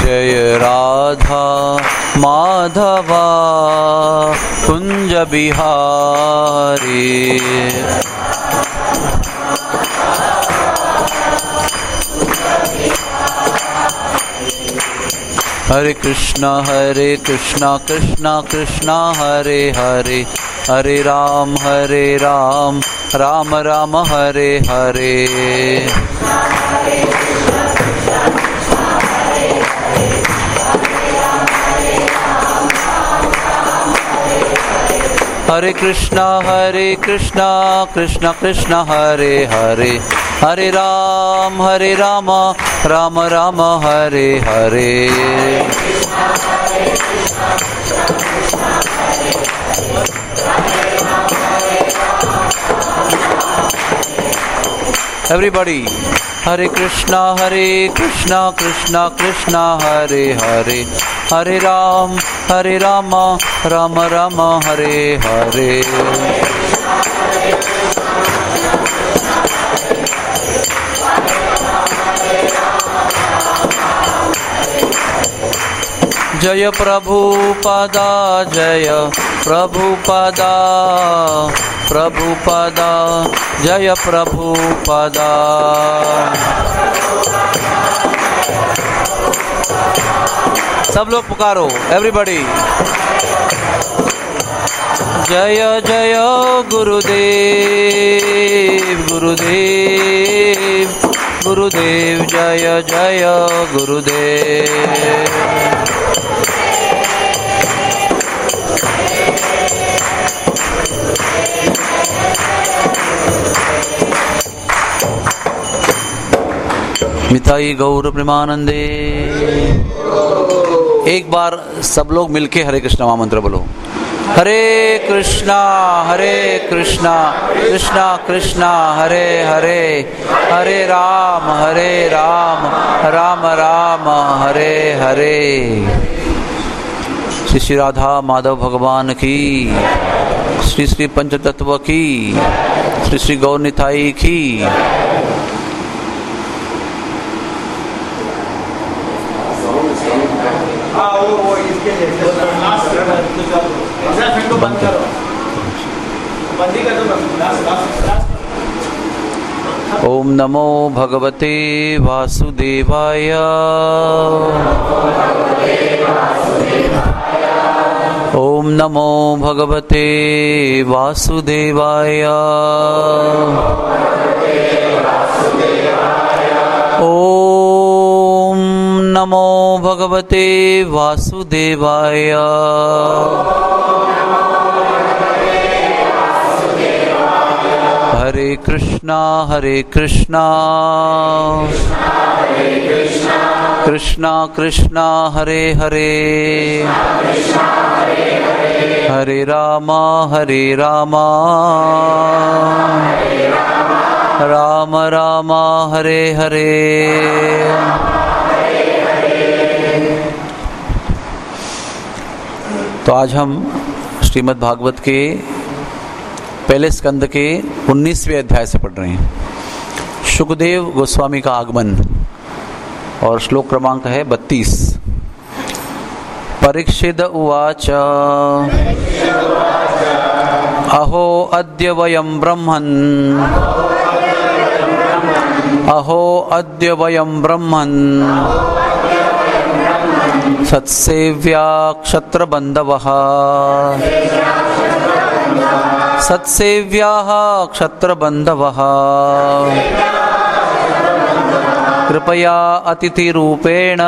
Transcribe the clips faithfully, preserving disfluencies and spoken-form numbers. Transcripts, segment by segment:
जय राधा माधवा कुंज बिहारी। हरे कृष्णा हरे कृष्णा कृष्णा कृष्णा हरे हरे, हरे राम हरे राम राम राम हरे हरे। हरे कृष्णा हरे कृष्णा कृष्णा कृष्णा हरे हरे, हरे राम हरे राम राम राम हरे हरे। Everybody, हरे कृष्णा हरे कृष्णा कृष्णा कृष्णा हरे हरे, हरे राम हरे राम राम राम हरे हरे। जय प्रभुपादा जय प्रभुपादा, प्रभुपादा जय प्रभुपादा। सब लोग पुकारो, एवरीबॉडी। जय जय गुरुदेव गुरुदेव गुरुदेव, जय जय गुरुदेव। मिताई गौर प्रेमानंदे। एक बार सब लोग मिलके हरे कृष्णा महामंत्र बोलो। हरे कृष्णा हरे कृष्णा कृष्णा कृष्णा हरे हरे, हरे राम हरे राम राम राम हरे हरे। श्री श्री राधा माधव भगवान की, श्री श्री पंचतत्व की, श्री श्री गौर निताई की। ओम नमो भगवते वासुदेवाय। ओम नमो भगवते वासुदेवाय। ओम नमो भगवते वासुदेवाय। हरे कृष्णा हरे कृष्णा कृष्णा कृष्णा हरे हरे, हरे रामा हरे रामा राम रामा हरे हरे। तो आज हम श्रीमद् भागवत के पहले स्कंद के उन्नीसवें अध्याय से पढ़ रहे हैं। शुकदेव गोस्वामी का आगमन, और श्लोक क्रमांक है बत्तीस। परीक्षित उवाच अहो अद्य वयं ब्रह्मन्, अहो अद्य वयं ब्रह्मन् सत्सेव्या क्षत्रबन्धवः, सत्सेव्याः क्षत्रबन्धवः कृपया अतिथिरूपेण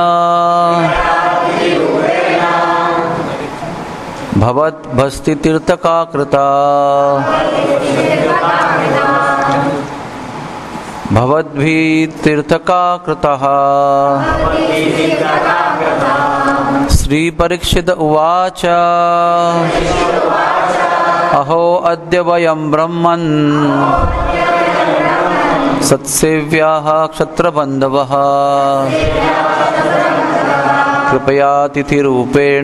भवद्भस्ति तीर्थका कृता, भवद्भिः तीर्थका कृतः। श्री परीक्षित उवाच अहो अद्य वयं ब्रह्मन् सत्सेव्याः क्षत्रबन्धवः कृपया तिथिरूपेण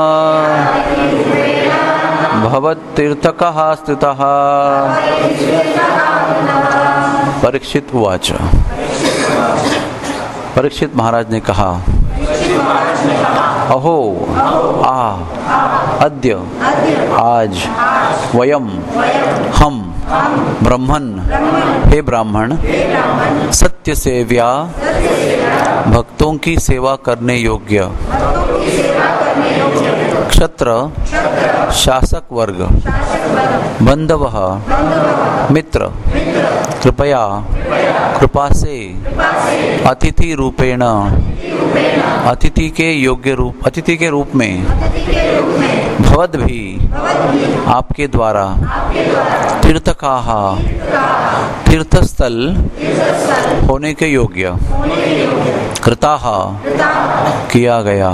भवत्तीर्थकः स्थितः। परीक्षित उवाच। परीक्षित महाराज ने कहा, अहो आ अद्य आज वयम हम ब्रह्मन हे ब्राह्मण सत्य सेव्या भक्तों की सेवा करने योग्य क्षत्र शासक वर्ग बंधवः मित्र कृपया कृपा से अतिथि रूपेण अतिथि के योग्य रूप अतिथि के रूप में भवद भी आपके द्वारा तीर्थकाः तीर्थस्थल होने के योग्य कृताः किया गया।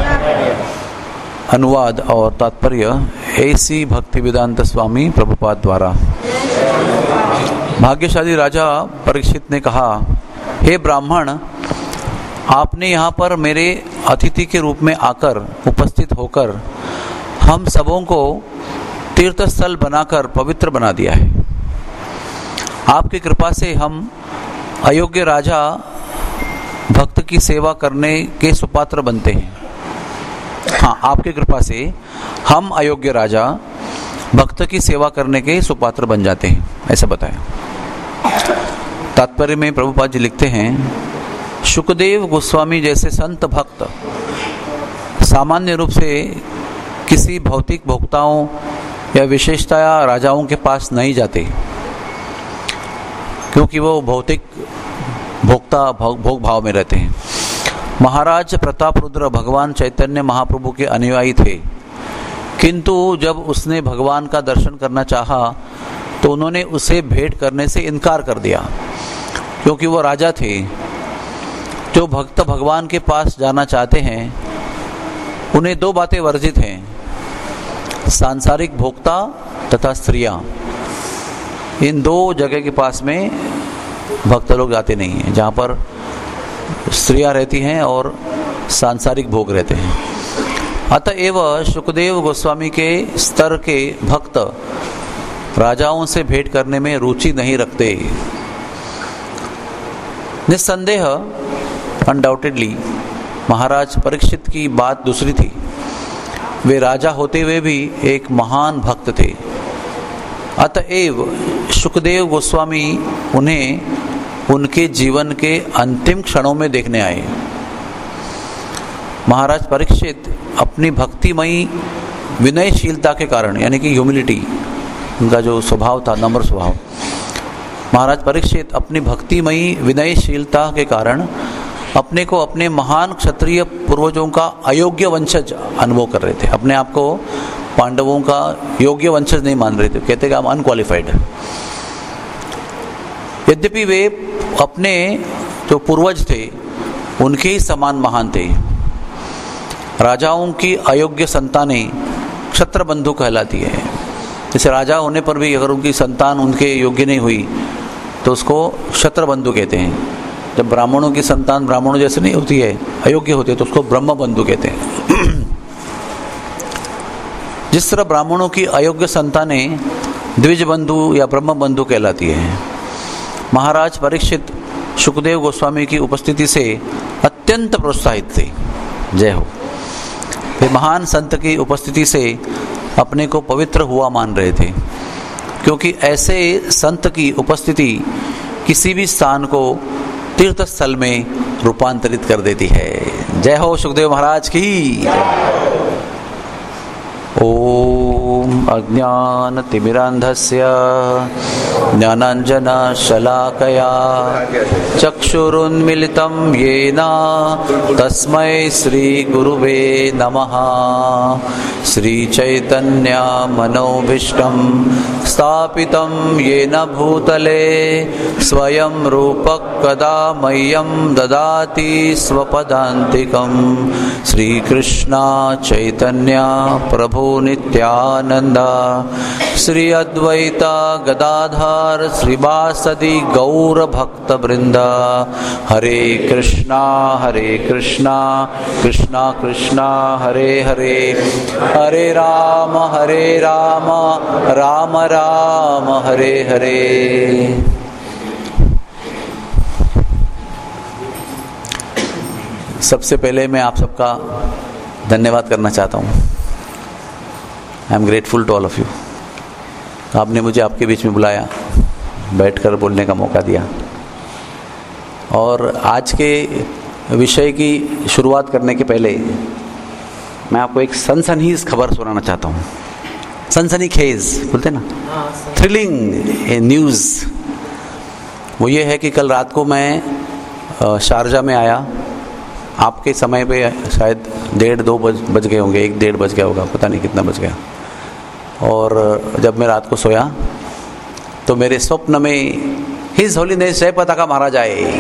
अनुवाद और तात्पर्य ऐसी भक्ति वेदांत स्वामी प्रभुपाद द्वारा। भाग्यशाली राजा परीक्षित ने कहा, हे ब्राह्मण, आपने यहाँ पर मेरे अतिथि के रूप में आकर उपस्थित होकर हम सबों को तीर्थस्थल बनाकर पवित्र बना दिया है। आपकी कृपा से हम अयोग्य राजा भक्त की सेवा करने के सुपात्र बनते हैं। हाँ, आपकी कृपा से हम अयोग्य राजा भक्त की सेवा करने के सुपात्र बन जाते हैं, ऐसा बताया। तात्पर्य में प्रभुपाद जी लिखते हैं, शुकदेव गोस्वामी जैसे संत भक्त सामान्य रूप से किसी भौतिक भोक्ताओं या विशेषतया राजाओं के पास नहीं जाते, क्योंकि वो भौतिक भोक्ता भोग भाव में रहते हैं। महाराज प्रताप रुद्र भगवान चैतन्य महाप्रभु के अनुयायी थे, किंतु जब उसने भगवान का दर्शन करना चाहा तो उन्होंने उसे भेंट करने से इनकार कर दिया, क्योंकि वो राजा थे। जो भक्त भगवान के पास जाना चाहते हैं उन्हें दो बातें वर्जित हैं, सांसारिक भोक्ता तथा स्त्रियां। इन दो जगह के पास में भक्त लोग जाते नहीं हैं, जहाँ पर स्त्रियां रहती हैं और सांसारिक भोग रहते हैं। अतएव शुकदेव गोस्वामी के स्तर के भक्त राजाओं से भेंट करने में रुचि नहीं रखते। निस्संदेह अनडाउटेडली महाराज परीक्षित की बात दूसरी थी। वे राजा होते हुए भी एक महान भक्त थे। अतएव शुकदेव गोस्वामी उन्हें उनके जीवन के अंतिम क्षणों में देखने आए। महाराज परीक्षित अपनी भक्तिमयी विनयशीलता के कारण, यानी कि ह्यूमिलिटी, उनका जो स्वभाव था, नम्र स्वभाव, महाराज परीक्षित अपनी भक्तिमयी विनयशीलता के कारण अपने को अपने महान क्षत्रिय पूर्वजों का अयोग्य वंशज अनुभव कर रहे थे। अपने आप को पांडवों का योग्य वंशज नहीं मान रहे थे, कहते कि हम अनक्वालिफाइड। यद्यपि वे अपने जो पूर्वज थे उनके ही समान महान थे। राजाओं की अयोग्य संतानें क्षत्र बंधु कहलाती है। जैसे राजा होने पर भी अगर उनकी संतान उनके योग्य नहीं हुई तो उसको क्षत्र बंधु कहते हैं। जब ब्राह्मणों की संतान ब्राह्मणों जैसे नहीं होती है, अयोग्य होती है, तो उसको ब्रह्म बंधु कहते हैं। जिस तरह ब्राह्मणों की अयोग्य संतानें द्विज बंधु या ब्रह्म बंधु कहलाती है। महाराज परीक्षित शुकदेव गोस्वामी की उपस्थिति से अत्यंत प्रोत्साहित थे। जय हो। वे महान संत की उपस्थिति से अपने को पवित्र हुआ मान रहे थे, क्योंकि ऐसे संत की उपस्थिति किसी भी स्थान को तीर्थ स्थल में रूपांतरित कर देती है। जय हो शुकदेव महाराज की। ओम अज्ञानतिमिरान्धस्य ज्ञानाञ्जन शलाकया चक्षुरुन्मिलितं येन तस्मै श्रीगुरुवे नमः। श्रीचैतन्य मनोभीष्टं स्थापितं येन भूतले स्वयं रूपः कदा मह्यं ददाति स्वपदान्तिकं। श्रीकृष्ण चैतन्य प्रभु नित्यानंद श्री अद्वैत गदाधर श्रीवासदि गौर भक्त वृंद। हरे कृष्णा हरे कृष्णा कृष्णा कृष्णा हरे हरे, हरे राम हरे राम राम राम हरे हरे। सबसे पहले मैं आप सबका धन्यवाद करना चाहता हूँ। I am grateful to all of you. आपने मुझे आपके बीच में बुलाया, बैठकर बोलने का मौका दिया। और आज के विषय की शुरुआत करने के पहले मैं आपको एक सनसनीखेज खबर सुनाना चाहता हूँ। सनसनीखेज बोलते ना, थ्रिलिंग न्यूज़। वो ये है कि कल रात को मैं शारजा में आया, आपके समय पे शायद डेढ़ दो बज बज गए होंगे, एक डेढ़ बज गया होगा, पता नहीं कितना बज गया। और जब मैं रात को सोया तो मेरे स्वप्न में हिज होलीनेस जय पताका महाराज आए।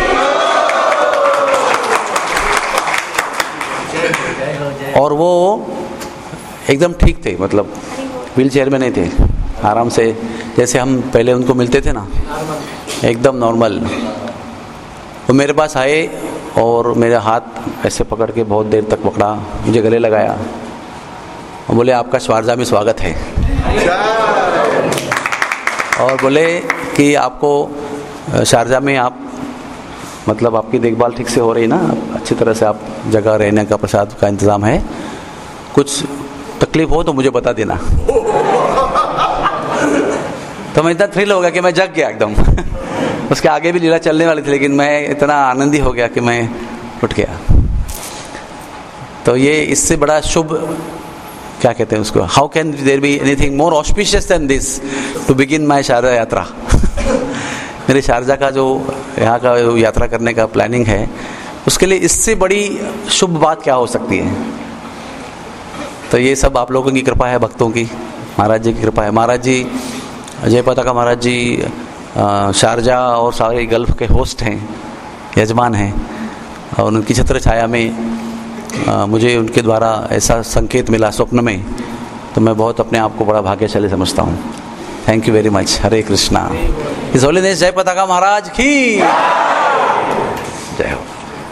और वो एकदम ठीक थे, मतलब व्हील चेयर में नहीं थे, आराम से जैसे हम पहले उनको मिलते थे ना, एकदम नॉर्मल। वो मेरे पास आए और मेरा हाथ ऐसे पकड़ के बहुत देर तक पकड़ा, मुझे गले लगाया और बोले आपका शारजा में स्वागत है। और बोले कि आपको शारजा में आप मतलब आपकी देखभाल ठीक से हो रही ना, अच्छी तरह से आप जगह रहने का प्रसाद का इंतज़ाम है, कुछ तकलीफ हो तो मुझे बता देना। तो मैं इतना थ्रिल हो गया कि मैं जग गया एकदम। उसके आगे भी लीला चलने वाली थी, लेकिन मैं इतना आनंदी हो गया कि मैं उठ गया। तो ये इससे बड़ा शुभ, क्या कहते हैं उसको, how can there be anything more auspicious than this to begin my Sharjah यात्रा। मेरे शारजा का जो यहाँ का यात्रा करने का प्लानिंग है, उसके लिए इससे बड़ी शुभ बात क्या हो सकती है। तो ये सब आप लोगों की कृपा है, भक्तों की, महाराज जी की कृपा है। महाराज जी जय पताका महाराज जी शारजा और सारे गल्फ के होस्ट हैं, यजमान हैं, और उनकी छत्र छाया में आ, मुझे उनके द्वारा ऐसा संकेत मिला स्वप्न में, तो मैं बहुत अपने आप को बड़ा भाग्यशाली समझता हूँ। Thank you very much. Hare Krishna. His holiness Jay Pataka महाराज की जय हो।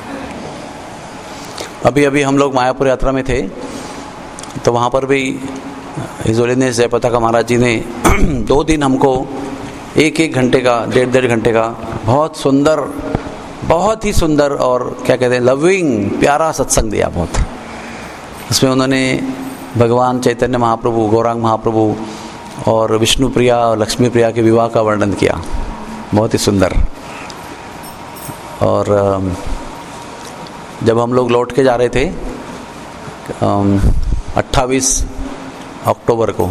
अभी अभी हम लोग मायापुर यात्रा में थे, तो वहाँ पर भी हिज होलीनेस जय पताका महाराज जी ने दो दिन हमको एक एक घंटे का, डेढ़ डेढ़ घंटे का बहुत सुंदर, बहुत ही सुंदर और क्या कहते हैं लविंग प्यारा सत्संग दिया। बहुत उसमें उन्होंने भगवान चैतन्य महाप्रभु, गौरांग महाप्रभु और विष्णु प्रिया और लक्ष्मी प्रिया के विवाह का वर्णन किया, बहुत ही सुंदर। और जब हम लोग लौट के जा रहे थे अट्ठाईस अक्टूबर को,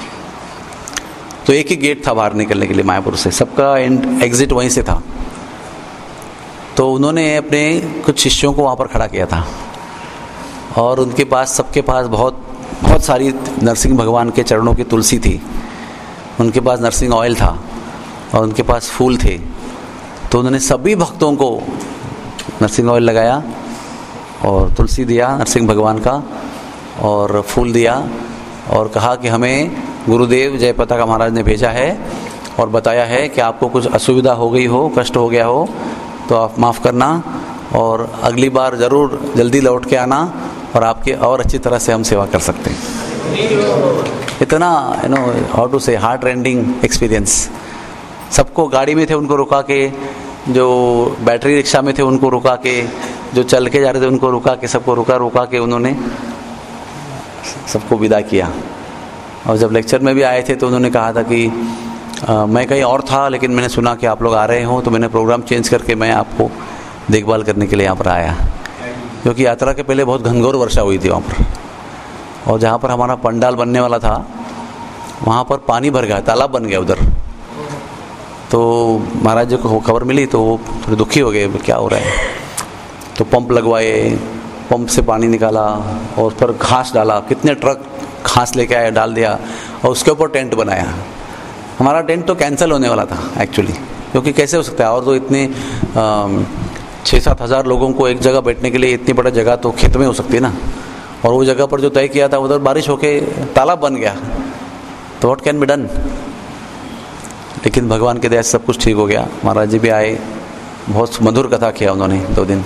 तो एक ही गेट था बाहर निकलने के लिए मायापुर से, सबका एंड एग्जिट वहीं से था। तो उन्होंने अपने कुछ शिष्यों को वहाँ पर खड़ा किया था और उनके पास, सबके पास बहुत बहुत सारी नरसिंह भगवान के चरणों की तुलसी थी, उनके पास नरसिंह ऑयल था और उनके पास फूल थे। तो उन्होंने सभी भक्तों को नरसिंह ऑयल लगाया और तुलसी दिया नरसिंह भगवान का और फूल दिया और कहा कि हमें गुरुदेव जय पताका महाराज ने भेजा है और बताया है कि आपको कुछ असुविधा हो गई हो, कष्ट हो गया हो तो आप माफ़ करना और अगली बार ज़रूर जल्दी लौट के आना और आपके और अच्छी तरह से हम सेवा कर सकते हैं। इतना you know how to say heart rending experience. सबको गाड़ी में थे उनको रुका के, जो बैटरी रिक्शा में थे उनको रुका के, जो चल के जा रहे थे उनको रुका के, सबको रुका रुका के उन्होंने सबको विदा किया। और जब लेक्चर में भी आए थे तो उन्होंने कहा था कि आ, मैं कहीं और था लेकिन मैंने सुना कि आप लोग आ रहे हो, तो मैंने प्रोग्राम चेंज करके मैं आपको देखभाल करने के लिए यहाँ पर आया, क्योंकि यात्रा के पहले बहुत घनघोर वर्षा हुई थी वहाँ पर। और जहाँ पर हमारा पंडाल बनने वाला था वहाँ पर पानी भर गया, तालाब बन गया उधर। तो महाराज जी को खबर मिली तो वो थोड़े दुखी हो गए, क्या हो रहा है। तो पंप लगवाए, पंप से पानी निकाला और उस पर घास डाला, कितने ट्रक घास लेके आया, डाल दिया और उसके ऊपर टेंट बनाया। हमारा टेंट तो कैंसिल होने वाला था एक्चुअली, क्योंकि कैसे हो सकता है, और तो इतने छः सात हज़ार लोगों को एक जगह बैठने के लिए इतनी बड़ा जगह तो खेत में हो सकती है ना, और वो जगह पर जो तय किया था उधर बारिश होके तालाब बन गया, तो व्हाट कैन बी डन। लेकिन भगवान के दया से सब कुछ ठीक हो गया। महाराज जी भी आए, बहुत मधुर कथा किया उन्होंने दो दिन।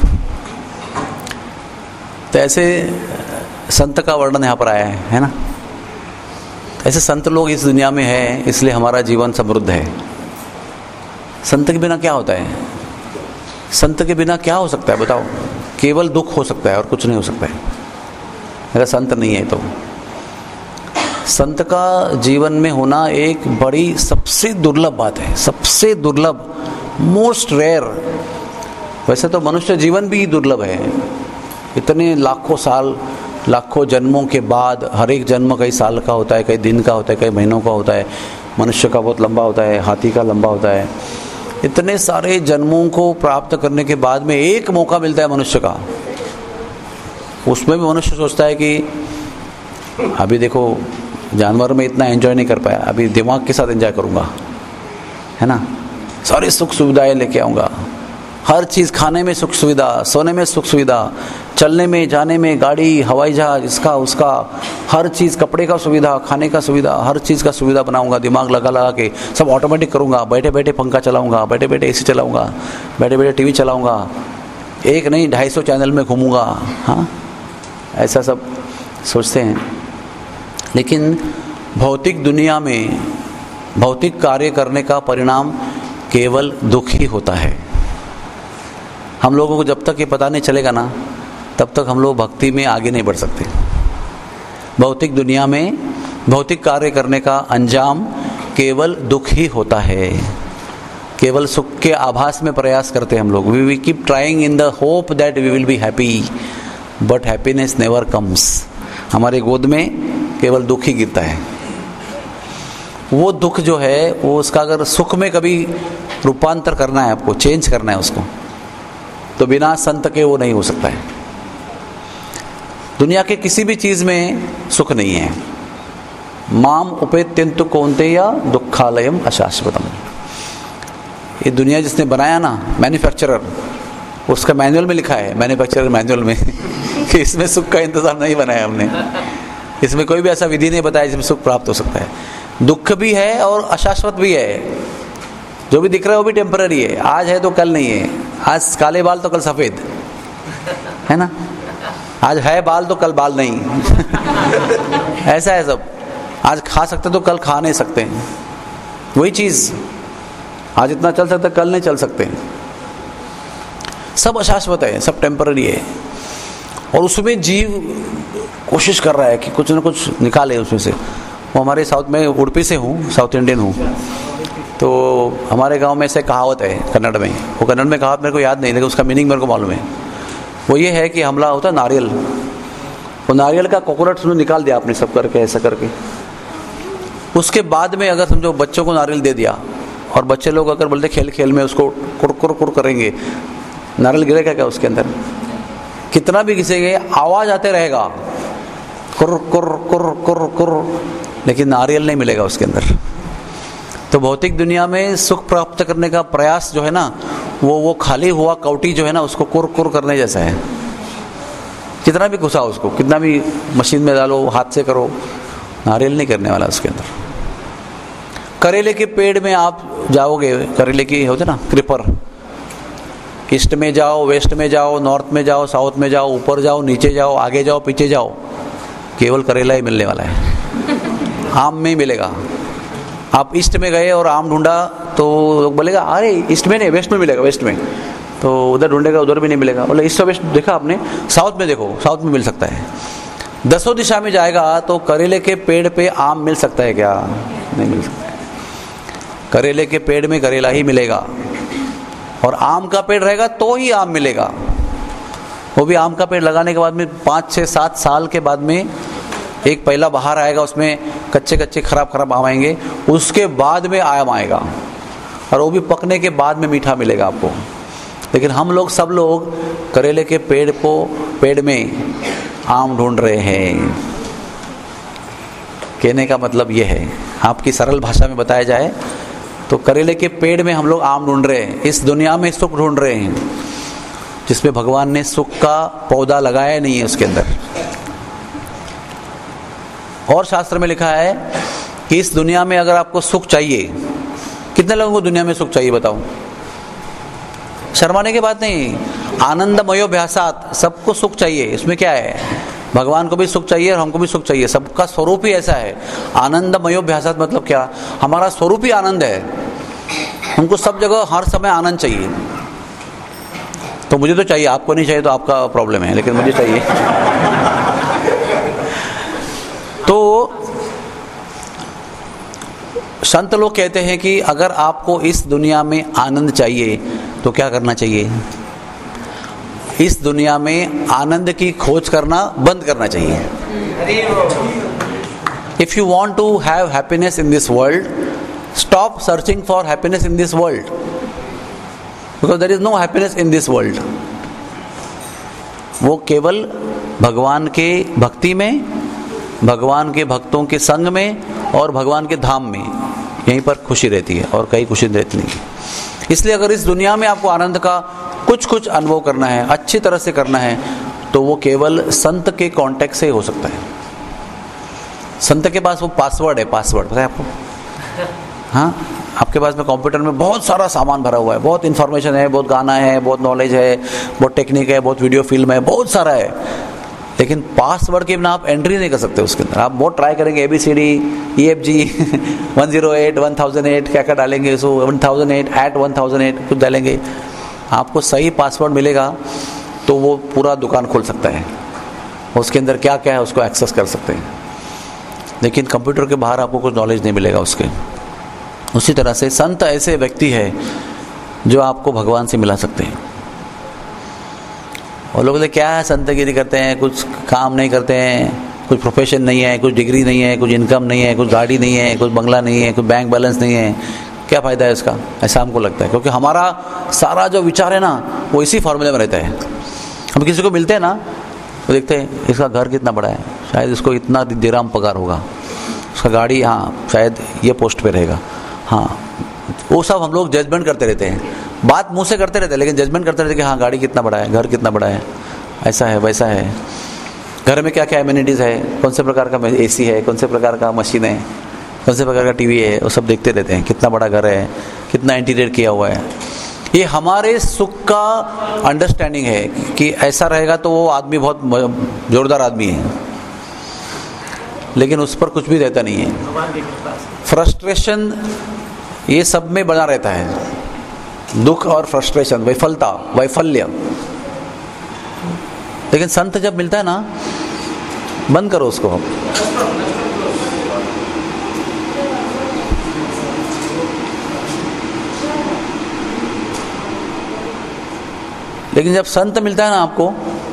तो ऐसे संत का वर्णन यहाँ पर आया है, है ना। ऐसे संत लोग इस दुनिया में हैं, इसलिए हमारा जीवन समृद्ध है। संत के बिना क्या होता है, संत के बिना क्या हो सकता है बताओ, केवल दुख हो सकता है और कुछ नहीं हो सकता है अगर संत नहीं है तो। संत का जीवन में होना एक बड़ी सबसे दुर्लभ बात है, सबसे दुर्लभ, मोस्ट रेयर। वैसे तो मनुष्य जीवन भी दुर्लभ है, इतने लाखों साल, लाखों जन्मों के बाद, हर एक जन्म कई साल का होता है, कई दिन का होता है, कई महीनों का होता है। मनुष्य का बहुत लंबा होता है, हाथी का लंबा होता है। इतने सारे जन्मों को प्राप्त करने के बाद में एक मौका मिलता है मनुष्य का, उसमें भी मनुष्य सोचता है कि अभी देखो जानवर में इतना एंजॉय नहीं कर पाया, अभी दिमाग के साथ एंजॉय करूँगा, है ना, सारी सुख सुविधाएं लेके आऊँगा, हर चीज़, खाने में सुख सुविधा, सोने में सुख सुविधा, चलने में, जाने में, गाड़ी, हवाई जहाज, इसका उसका, हर चीज़, कपड़े का सुविधा, खाने का सुविधा, हर चीज़ का सुविधा बनाऊंगा, दिमाग लगा लगा के सब ऑटोमेटिक करूंगा, बैठे बैठे पंखा चलाऊंगा, बैठे बैठे एसी चलाऊंगा, बैठे बैठे टीवी चलाऊंगा, एक नहीं ढाई सौ चैनल में घूमूंगा। हाँ, ऐसा सब सोचते हैं। लेकिन भौतिक दुनिया में भौतिक कार्य करने का परिणाम केवल दुख ही होता है। हम लोगों को जब तक ये पता नहीं चलेगा ना, तब तक हम लोग भक्ति में आगे नहीं बढ़ सकते। भौतिक दुनिया में भौतिक कार्य करने का अंजाम केवल दुख ही होता है। केवल सुख के आभास में प्रयास करते हैं हम लोग। We we keep trying in the hope that we will be happy, but happiness never comes. हमारे गोद में केवल दुख ही गिरता है। वो दुख जो है, वो उसका अगर सुख में कभी रूपांतर करना है, आपको चेंज करना है उसको, तो बिना संत के वो नहीं हो सकता है। दुनिया के किसी भी चीज में सुख नहीं है। माम उपेत्यंतु कौन्तेय दुखालयम अशाश्वतम। ये दुनिया जिसने बनाया ना, मैन्युफैक्चरर, उसका मैनुअल में लिखा है, मैन्युफैक्चरर मैनुअल में कि इसमें सुख का इंतजाम नहीं बनाया हमने। इसमें कोई भी ऐसा विधि नहीं बताया जिसमें सुख प्राप्त हो सकता है। दुख भी है और अशाश्वत भी है। जो भी दिख रहा है वो भी टेम्पररी है। आज है तो कल नहीं है। आज काले बाल तो कल सफेद, है ना। आज है बाल तो कल बाल नहीं ऐसा है सब। आज खा सकते तो कल खा नहीं सकते। वही चीज, आज इतना चल सकता कल नहीं चल सकते। सब अशाश्वत है, सब टेम्पररी है। और उसमें जीव कोशिश कर रहा है कि कुछ ना कुछ निकाले उसमें से। वो हमारे साउथ में, उड़पी से हूँ, साउथ इंडियन हूँ, तो हमारे गांव में ऐसे कहावत है कन्नड़ में। वो कन्नड़ में कहावत मेरे को याद नहीं, लेकिन उसका मीनिंग मेरे को मालूम है। वो ये है कि हमला होता है नारियल, वो नारियल का कोकोनट सुनो निकाल दिया आपने सब करके, ऐसा करके। उसके बाद में अगर समझो बच्चों को नारियल दे दिया, और बच्चे लोग अगर बोलते खेल खेल में उसको कुड़ कुड़ कुड़ करेंगे, नारियल गिरेगा क्या उसके अंदर? कितना भी घिसेंगे आवाज आते रहेगा, कुर कुर कुर कुर कुर, लेकिन नारियल नहीं मिलेगा उसके अंदर। तो भौतिक दुनिया में सुख प्राप्त करने का प्रयास जो है ना, वो वो खाली हुआ कौटी जो है ना, उसको कुर कुर करने जैसा है। कितना भी घुसाओ उसको, कितना भी मशीन में डालो, हाथ से करो, नारियल नहीं करने वाला उसके अंदर। करेले के पेड़ में आप जाओगे, करेले की होते ना क्रीपर, ईस्ट में जाओ, वेस्ट में जाओ, नॉर्थ में जाओ, साउथ में जाओ, ऊपर जाओ, नीचे जाओ, आगे जाओ, पीछे जाओ, केवल करेला ही मिलने वाला है। आम में ही मिलेगा। आप ईस्ट में गए और आम ढूंढा तो लोग बोलेगा अरे ईस्ट में नहीं, वेस्ट में मिलेगा, वेस्ट में। तो उधर ढूंढेगा, उधर भी नहीं मिलेगा। बोले ईस्ट और वेस्ट देखा आपने, साउथ में देखो, साउथ में मिल सकता है। दसों दिशा में जाएगा तो करेले के पेड़ पे आम मिल सकता है क्या? नहीं मिल सकता है। करेले के पेड़ में करेला ही मिलेगा, और आम का पेड़ रहेगा तो ही आम मिलेगा। वो भी आम का पेड़ लगाने के बाद में पाँच छः सात साल के बाद में एक पहला बाहर आएगा, उसमें कच्चे कच्चे खराब खराब आम आएंगे, उसके बाद में आम आएगा, और वो भी पकने के बाद में मीठा मिलेगा आपको। लेकिन हम लोग सब लोग करेले के पेड़ को पेड़ में आम ढूंढ रहे हैं। कहने का मतलब ये है, आपकी सरल भाषा में बताया जाए तो करेले के पेड़ में हम लोग आम ढूंढ रहे हैं। इस दुनिया में सुख ढूंढ रहे हैं जिसमें भगवान ने सुख का पौधा लगाया नहीं है उसके अंदर। और शास्त्र में लिखा है कि इस दुनिया में अगर आपको सुख चाहिए, कितने लोगों को दुनिया में सुख चाहिए बताओ? शर्माने की बात नहीं, आनंदमयोभ्यासात, सबको सुख चाहिए। इसमें क्या है, भगवान को भी सुख चाहिए और हमको भी सुख चाहिए। सबका स्वरूप ही ऐसा है। आनंदमयोभ्यासात मतलब क्या? हमारा स्वरूप ही आनंद है। हमको सब जगह हर समय आनंद चाहिए। तो मुझे तो चाहिए, आपको नहीं चाहिए तो आपका प्रॉब्लम है, लेकिन मुझे चाहिए। तो संत लोग कहते हैं कि अगर आपको इस दुनिया में आनंद चाहिए तो क्या करना चाहिए? इस दुनिया में आनंद की खोज करना बंद करना चाहिए। If you want to have happiness in this world, stop searching for happiness in this world, because there is no happiness in this world. वो केवल भगवान के भक्ति में, भगवान के भक्तों के संग में और भगवान के धाम में, यहीं पर खुशी रहती है और कहीं खुशी रहती नहीं। इसलिए अगर इस दुनिया में आपको आनंद का कुछ कुछ अनुभव करना है, अच्छी तरह से करना है, तो वो केवल संत के कांटेक्ट से ही हो सकता है। संत के पास वो पासवर्ड है, पासवर्ड पता है आपको? हाँ, आपके पास में कंप्यूटर में बहुत सारा सामान भरा हुआ है, बहुत इन्फॉर्मेशन है, बहुत गाना है, बहुत नॉलेज है, बहुत टेक्निक है, बहुत वीडियो फिल्म है, बहुत सारा है, लेकिन पासवर्ड के बिना आप एंट्री नहीं कर सकते उसके अंदर। आप बहुत ट्राई करेंगे, A B C D E F G one zero eight one thousand eight क्या क्या डालेंगे, so one thousand eight eight one thousand eight कुछ डालेंगे, आपको सही पासवर्ड मिलेगा तो वो पूरा दुकान खोल सकता है, उसके अंदर क्या क्या है उसको एक्सेस कर सकते हैं। लेकिन कंप्यूटर के बाहर आपको कुछ नॉलेज नहीं मिलेगा उसके। उसी तरह से संत ऐसे व्यक्ति है जो आपको भगवान से मिला सकते हैं। और लोग क्या है, संतगिरी करते हैं, कुछ काम नहीं करते हैं, कुछ प्रोफेशन नहीं है, कुछ डिग्री नहीं है, कुछ इनकम नहीं है, कुछ गाड़ी नहीं है, कुछ बंगला नहीं है, कुछ बैंक बैलेंस नहीं है, क्या फ़ायदा है इसका? ऐसा हमको लगता है, क्योंकि हमारा सारा जो विचार है ना वो इसी फॉर्मूले में रहता है। हम किसी को मिलते हैं ना तो देखते हैं इसका घर कितना बड़ा है, शायद इसको इतना दिराम पगार होगा, उसका गाड़ी हाँ शायद ये पोस्ट पे रहेगा, हाँ वो सब हम लोग जजमेंट करते रहते हैं, बात मुंह से करते रहते हैं लेकिन जजमेंट करते रहते हैं कि हाँ गाड़ी कितना बड़ा है, घर कितना बड़ा है, ऐसा है वैसा है, घर में क्या क्या एमिनिटीज़ है, कौन से प्रकार का एसी है, कौन से प्रकार का मशीन है, कौन से प्रकार का टीवी है, वो सब देखते रहते हैं, कितना बड़ा घर है, कितना इंटीरियर किया हुआ है। ये हमारे सुख का अंडरस्टैंडिंग है कि ऐसा रहेगा तो वो आदमी बहुत जोरदार आदमी है, लेकिन उस पर कुछ भी रहता नहीं है। फ्रस्ट्रेशन ये सब में बना रहता है, दुख और फ्रस्ट्रेशन, वैफलता, वैफल्य। लेकिन संत जब मिलता है ना, बंद करो उसको। लेकिन जब संत मिलता है ना आपको,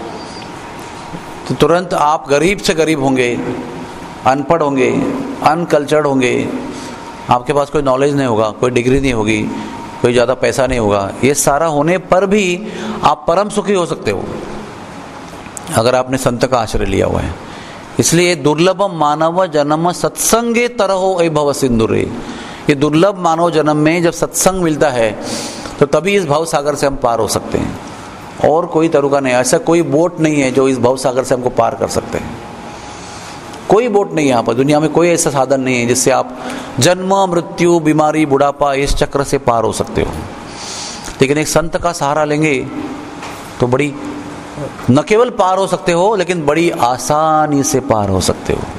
तो तुरंत आप गरीब से गरीब होंगे, अनपढ़ होंगे, अनकल्चर्ड होंगे, आपके पास कोई नॉलेज नहीं होगा, कोई डिग्री नहीं होगी, कोई ज़्यादा पैसा नहीं होगा, ये सारा होने पर भी आप परम सुखी हो सकते हो अगर आपने संत का आश्रय लिया हुआ है। इसलिए दुर्लभ मानव जन्म सत्संगे तरहो ऐ भव सिंधुरे, ये दुर्लभ मानव जन्म में जब सत्संग मिलता है तो तभी इस भव सागर से हम पार हो सकते हैं, और कोई तरीका नहीं, ऐसा कोई बोट नहीं है जो इस भव सागर से हमको पार कर सकते हैं। कोई बोट नहीं है यहाँ पर, दुनिया में कोई ऐसा साधन नहीं है जिससे आप जन्म मृत्यु बीमारी बुढ़ापा इस चक्र से पार हो सकते हो। लेकिन एक संत का सहारा लेंगे तो बड़ी न केवल पार हो सकते हो, लेकिन बड़ी आसानी से पार हो सकते हो।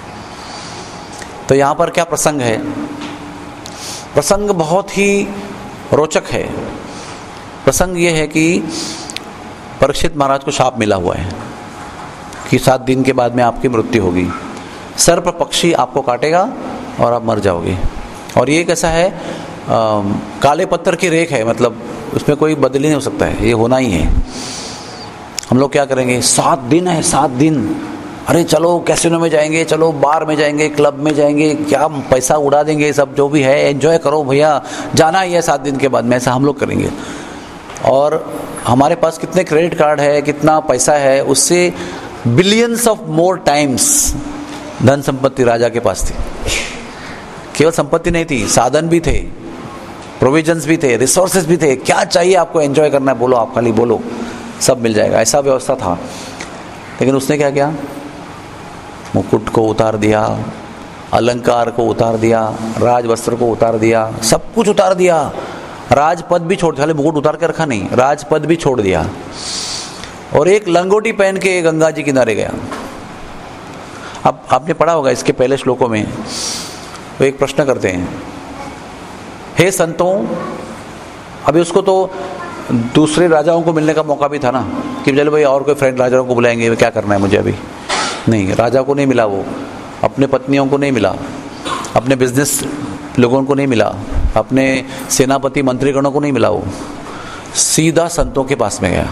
तो यहाँ पर क्या प्रसंग है? प्रसंग बहुत ही रोचक है। प्रसंग ये है कि परीक्षित महाराज को शाप मिला हुआ है कि सात दिन के बाद में आपकी मृत्यु होगी, सर्प पक्षी आपको काटेगा और आप मर जाओगे। और ये कैसा है, आ, काले पत्थर की रेख है, मतलब उसमें कोई बदल नहीं हो सकता है, ये होना ही है। हम लोग क्या करेंगे, सात दिन है, सात दिन, अरे चलो कैसीनो में जाएंगे, चलो बार में जाएंगे, क्लब में जाएंगे, क्या पैसा उड़ा देंगे, सब जो भी है एंजॉय करो भैया, जाना ही है सात दिन के बाद में, ऐसा हम लोग करेंगे। और हमारे पास कितने क्रेडिट कार्ड है, कितना पैसा है, उससे बिलियंस ऑफ मोर टाइम्स धन संपत्ति राजा के पास थी। केवल संपत्ति नहीं थी, साधन भी थे, प्रोविजंस भी थे, रिसोर्सेज भी थे। क्या चाहिए आपको एंजॉय करना है, बोलो, आप खाली बोलो, सब मिल जाएगा, ऐसा व्यवस्था था। लेकिन उसने क्या किया, मुकुट को उतार दिया, अलंकार को उतार दिया, राज वस्त्र को उतार दिया, सब कुछ उतार दिया, राजपद भी छोड़, खाली मुकुट उतार के रखा नहीं, राजपद भी छोड़ दिया, और एक लंगोटी पहन के गंगा जी किनारे गया। अब आपने पढ़ा होगा इसके पहले श्लोकों में, वो एक प्रश्न करते हैं, हे संतों, अभी उसको तो दूसरे राजाओं को मिलने का मौका भी था ना कि चलो भाई और कोई फ्रेंड राजाओं को बुलाएंगे, क्या करना है मुझे अभी। नहीं, राजा को नहीं मिला, वो अपने पत्नियों को नहीं मिला, अपने बिजनेस लोगों को नहीं मिला, अपने सेनापति मंत्रीगणों को नहीं मिला, वो सीधा संतों के पास में गया।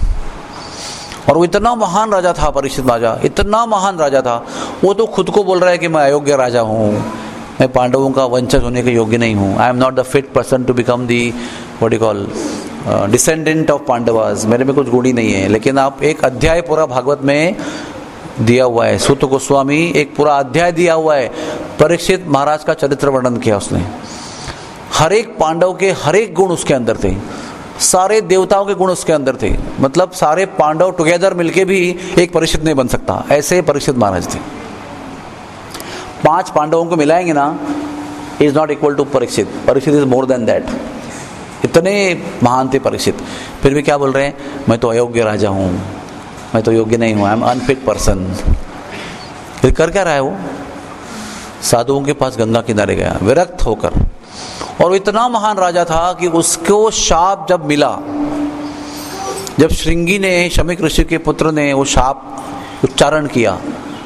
और वो इतना महान राजा था, परीक्षित राजा इतना महान राजा था, वो तो खुद को बोल रहा है कि मैं अयोग्य राजा हूँ, मैं पांडवों का वंशज होने के योग्य नहीं हूँ, I am not the fit person to become the what you call descendant of Pandavas, मेरे में कुछ गुण ही नहीं है। लेकिन आप एक अध्याय पूरा भागवत में दिया हुआ है, सूत गोस्वामी एक पूरा अध्याय दिया हुआ है, परीक्षित महाराज का चरित्र वर्णन किया उसने। हर एक पांडव के हर एक गुण उसके अंदर थे, सारे देवताओं के गुण उसके अंदर थे, मतलब सारे पांडव टुगेदर मिलके भी एक परीक्षित नहीं बन सकता, ऐसे परीक्षित महाराज थे। पांच पांडवों को मिलाएंगे ना, is not equal to Parikshit, Parikshit is more than that. इतने महान थे परीक्षित, फिर भी क्या बोल रहे हैं, मैं तो अयोग्य राजा हूँ, मैं तो योग्य नहीं हूँ, आई एम अनफिट पर्सन। फिर कर क्या रहा है वो, साधुओं के पास गंगा किनारे गया विरक्त होकर। और इतना महान राजा था कि उसको शाप जब मिला, जब श्रृंगी ने, शमीक ऋषि के पुत्र ने वो शाप उच्चारण किया,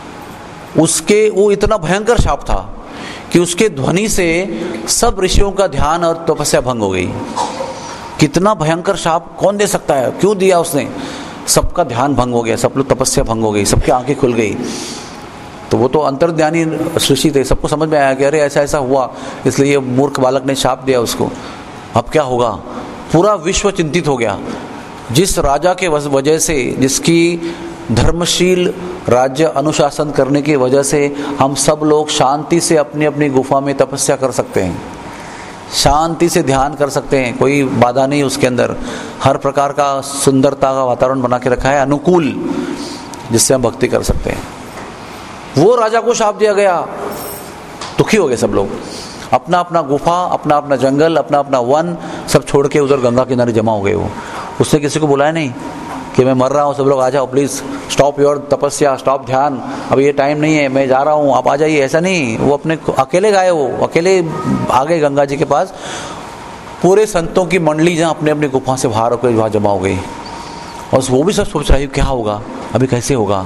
उसके वो इतना भयंकर शाप था कि उसके ध्वनि से सब ऋषियों का ध्यान और तपस्या भंग हो गई। कितना भयंकर शाप कौन दे सकता है, क्यों दिया उसने, सबका ध्यान भंग हो गया, सब लोग तपस्या भंग हो गई, सबकी आंखें खुल गई। तो वो तो अंतर्ज्ञानी ऋषि थे, सबको समझ में आया कि अरे ऐसा ऐसा हुआ, इसलिए ये मूर्ख बालक ने शाप दिया उसको, अब क्या होगा। पूरा विश्व चिंतित हो गया। जिस राजा के वजह से, जिसकी धर्मशील राज्य अनुशासन करने की वजह से हम सब लोग शांति से अपनी अपनी गुफा में तपस्या कर सकते हैं, शांति से ध्यान कर सकते हैं, कोई बाधा नहीं उसके अंदर, हर प्रकार का सुंदरता का वातावरण बना के रखा है अनुकूल, जिससे हम भक्ति कर सकते हैं। वो राजा को शाप दिया गया, दुखी हो गए सब लोग, अपना अपना गुफा, अपना अपना जंगल, अपना अपना वन सब छोड़ के उधर गंगा किनारे जमा हो गए। वो उसने किसी को बुलाया नहीं कि मैं मर रहा हूँ, सब लोग आ जाओ please, stop your tapasya, stop dhyan, अब ये टाइम नहीं है, मैं जा रहा हूँ, आप आ जाइए, ऐसा नहीं। वो अपने अकेले गए, वो अकेले आ गए गंगा जी के पास। पूरे संतों की मंडली जहाँ अपने अपने गुफा से बाहर होकर वहाँ जमा हो गई, और वो भी सब सोच रहे क्या होगा, अभी कैसे होगा।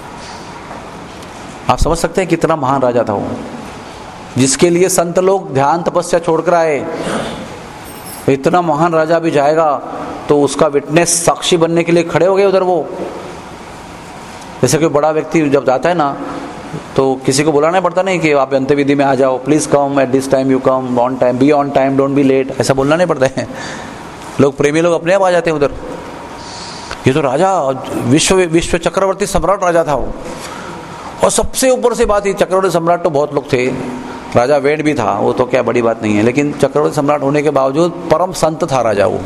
आप समझ सकते हैं कितना महान राजा था वो, जिसके लिए संत लोग ध्यान तपस्या छोड़कर आए। इतना महान राजा भी जाएगा तो उसका विटनेस, साक्षी बनने के लिए खड़े हो गए उधर वो। जैसे कोई बड़ा व्यक्ति जब जाता है ना, तो किसी को बुलाना पड़ता नहीं कि आप अंत्यविधि में आ जाओ, please come at this time, you come on time, be on time, don't be late, ऐसा बोलना नहीं पड़ता है। लोग प्रेमी लोग अपने आप आ जाते हैं उधर। ये तो राजा विश्व विश्व चक्रवर्ती सम्राट राजा था वो। और सबसे ऊपर से बात ही, चक्रवर्ती सम्राट तो बहुत लोग थे, राजा वेद भी था, वो तो क्या बड़ी बात नहीं है, लेकिन चक्रवर्ती सम्राट होने के बावजूद परम संत था राजा वो।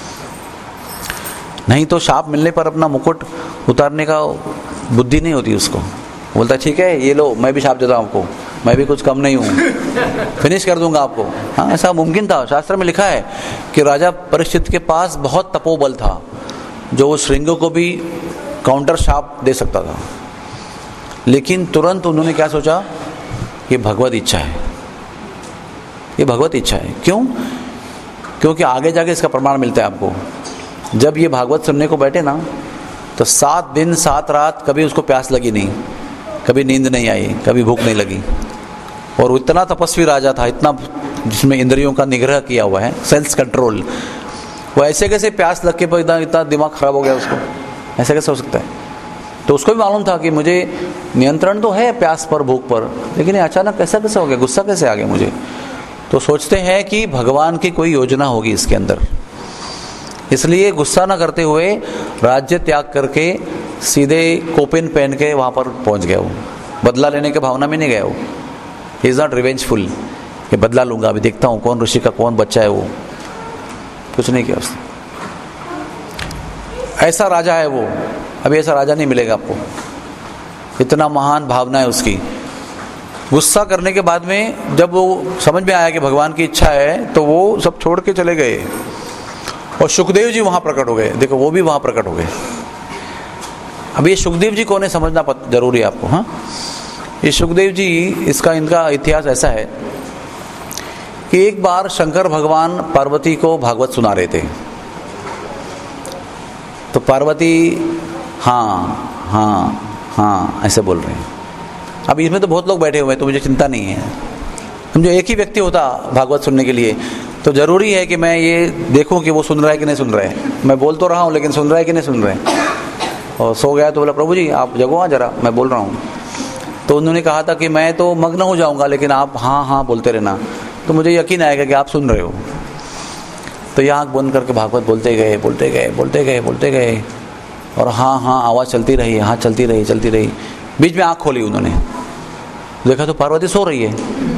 नहीं तो शाप मिलने पर अपना मुकुट उतारने का बुद्धि नहीं होती उसको, बोलता ठीक है ये लो, मैं भी शाप देता हूँ आपको, मैं भी कुछ कम नहीं हूँ, फिनिश कर दूंगा आपको। हाँ, ऐसा मुमकिन था। शास्त्र में लिखा है कि राजा परीक्षित के पास बहुत तपोबल था, जो श्रृंग को भी काउंटर शाप दे सकता था। लेकिन तुरंत उन्होंने क्या सोचा, ये भगवत इच्छा है, ये भगवत इच्छा है। क्यों? क्योंकि आगे जाके इसका प्रमाण मिलता है आपको। जब ये भागवत सुनने को बैठे ना, तो सात दिन सात रात कभी उसको प्यास लगी नहीं, कभी नींद नहीं आई, कभी भूख नहीं लगी। और इतना तपस्वी राजा था, इतना जिसमें इंद्रियों का निग्रह किया हुआ है, सेल्स कंट्रोल। वो ऐसे कैसे प्यास लग के इतना इतना दिमाग खराब हो गया उसको, ऐसा कैसे हो सकता है। तो उसको भी मालूम था कि मुझे नियंत्रण तो है प्यास पर, भूख पर, लेकिन ये अचानक कैसा कैसे हो गया, गुस्सा कैसे आ गया मुझे। तो सोचते हैं कि भगवान की कोई योजना होगी इसके अंदर, इसलिए गुस्सा ना करते हुए राज्य त्याग करके सीधे कोपिन पहन के वहाँ पर पहुँच गया। वो बदला लेने के भावना में नहीं गया। वो ही इज़ नॉट रिवेंजफुल, ये बदला लूंगा, अभी देखता हूँ कौन ऋषि का कौन बच्चा है। वो कुछ नहीं किया उसने। ऐसा राजा है वो, अभी ऐसा राजा नहीं मिलेगा आपको। इतना महान भावना है उसकी। गुस्सा करने के बाद में जब वो समझ में आया कि भगवान की इच्छा है, तो वो सब छोड़ के चले गए और सुखदेव जी वहां प्रकट हो गए। देखो वो भी वहां प्रकट हो गए। अब ये सुखदेव जी कौन है समझना जरूरी है आपको। हाँ, ये सुखदेव जी, इसका इनका इतिहास ऐसा है कि एक बार शंकर भगवान पार्वती को भागवत सुना रहे थे। तो पार्वती हाँ हाँ हाँ ऐसे बोल रहे हैं। अब इसमें तो बहुत लोग बैठे हुए हैं, तो मुझे चिंता नहीं है। समझो एक ही व्यक्ति होता भागवत सुनने के लिए, तो जरूरी है कि मैं ये देखूं कि वो सुन रहा है कि नहीं सुन रहा है। मैं बोल तो रहा हूँ लेकिन सुन रहा है कि नहीं सुन रहे हैं। और सो गया तो बोला प्रभु जी आप जगो हाँ जरा, मैं बोल रहा हूँ। तो उन्होंने कहा था कि मैं तो मग्न हो जाऊँगा लेकिन आप हाँ हाँ बोलते रहना, तो मुझे यकीन आएगा कि आप सुन रहे हो। तो ये आँख बंद करके भागवत बोलते गए बोलते गए बोलते गए बोलते गए और हाँ हाँ आवाज़ चलती रही, हाँ चलती रही चलती रही। बीच में आँख खोली उन्होंने, देखा तो पार्वती सो रही है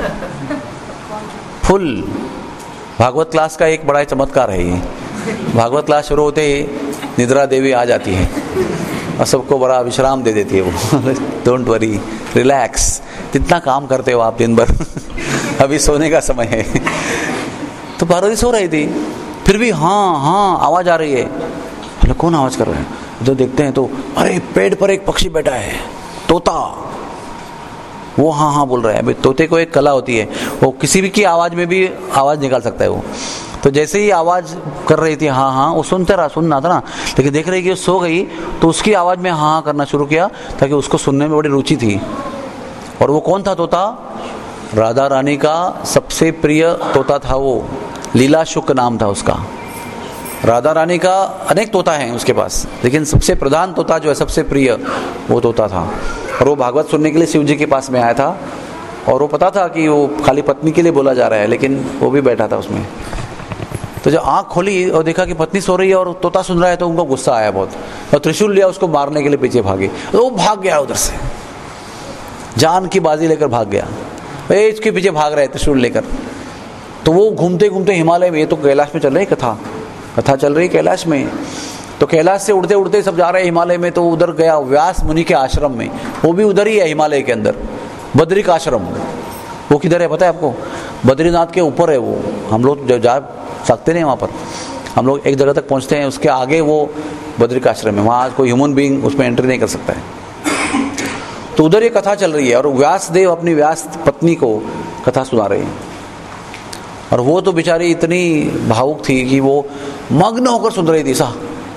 फुल। भागवत क्लास का एक बड़ा चमत्कार है ये। भागवत क्लास शुरू होते ही निद्रा देवी आ जाती है और सबको बड़ा विश्राम दे देती है वो। डोंट वरी, रिलैक्स, जितना काम करते हो आप दिन भर अभी सोने का समय है। तो पार्वती सो रही थी, फिर भी हाँ हाँ आवाज आ रही है। बोले कौन आवाज कर रहा है? तो देखते हैं तो अरे पेड़ पर एक पक्षी बैठा है, तोता, वो हाँ हाँ बोल रहा है। अभी तोते को एक कला होती है, वो किसी भी की आवाज में भी आवाज निकाल सकता है वो। तो जैसे ही आवाज कर रही थी हाँ हाँ, वो सुनते रहा सुनना था ना, लेकिन देख रही कि वो सो गई तो उसकी आवाज में हाँ हाँ करना शुरू किया, ताकि उसको सुनने में बड़ी रुचि थी। और वो कौन था तोता? राधा रानी का सबसे प्रिय तोता था वो, लीला शुक नाम था उसका। राधा रानी का अनेक तोता हैं उसके पास, लेकिन सबसे प्रधान तोता जो है, सबसे प्रिय, वो तोता था। और वो भागवत सुनने के लिए शिव जी के पास में आया था, और वो पता था कि वो खाली पत्नी के लिए बोला जा रहा है, लेकिन वो भी बैठा था उसमें। तो जब आँख खोली और देखा कि पत्नी सो रही है और तोता सुन रहा है, तो उनको गुस्सा आया बहुत, और त्रिशूल लिया उसको मारने के लिए पीछे भागे। तो वो भाग गया उधर से, जान की बाजी लेकर भाग गया। ए इसके पीछे भाग रहे त्रिशूल लेकर। तो वो घूमते घूमते हिमालय में, ये तो कैलाश में चल रही कथा कथा चल रही कैलाश में, तो कैलाश से उड़ते उड़ते सब जा रहे हैं हिमालय में। तो उधर गया व्यास मुनि के आश्रम में, वो भी उधर ही है हिमालय के अंदर, बद्रिक आश्रम। वो किधर है पता है आपको? बद्रीनाथ के ऊपर है वो। हम लोग जा सकते नहीं वहाँ पर, हम लोग एक जगह तक पहुँचते हैं, उसके आगे वो बद्रिक आश्रम है। वहाँ कोई ह्यूमन बीइंग उसमें एंट्री नहीं कर सकता है। तो उधर ये कथा चल रही है, और व्यास देव अपनी व्यास पत्नी को कथा सुना रहे हैं। और वो तो बेचारी इतनी भावुक थी कि वो मग्न होकर सुन रही थी। सा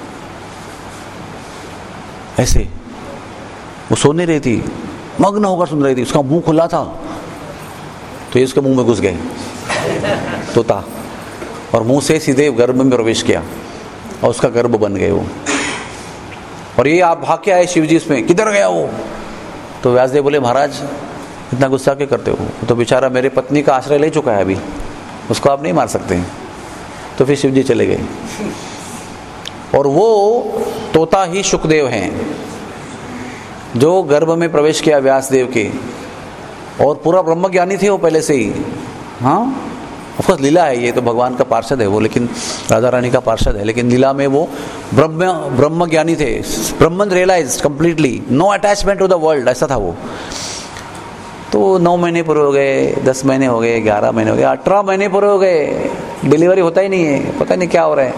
ऐसे वो सो नहीं रही थी, मग्न होकर सुन रही थी। उसका मुंह खुला था, तो ये उसके मुंह में घुस गए तोता, और मुंह से सीधे गर्भ में प्रवेश किया, और उसका गर्भ बन गए वो। और ये आप भाग के आए शिव जी इसमें, किधर गया वो? तो व्यासदेव बोले महाराज इतना गुस्सा क्यों करते हो? तो बेचारा मेरे पत्नी का आश्रय ले चुका है, अभी उसको आप नहीं मार सकते। तो फिर शिव जी चले गए। और वो तोता ही शुकदेव हैं, जो गर्भ में प्रवेश किया व्यासदेव के, और पूरा ब्रह्म ज्ञानी थे वो पहले से ही। हाँ ऑफकोर्स लीला है, ये तो भगवान का पार्षद है वो, लेकिन राधा रानी का पार्षद है, लेकिन लीला में वो ब्रह्म ब्रह्म ज्ञानी थे। Brahman realised completely, no attachment to the world, ऐसा था वो। तो नौ महीने पूरे हो गए, दस महीने हो गए, ग्यारह महीने हो गए, अठारह महीने पूरे हो गए, डिलीवरी होता ही नहीं है, पता नहीं क्या हो रहा है,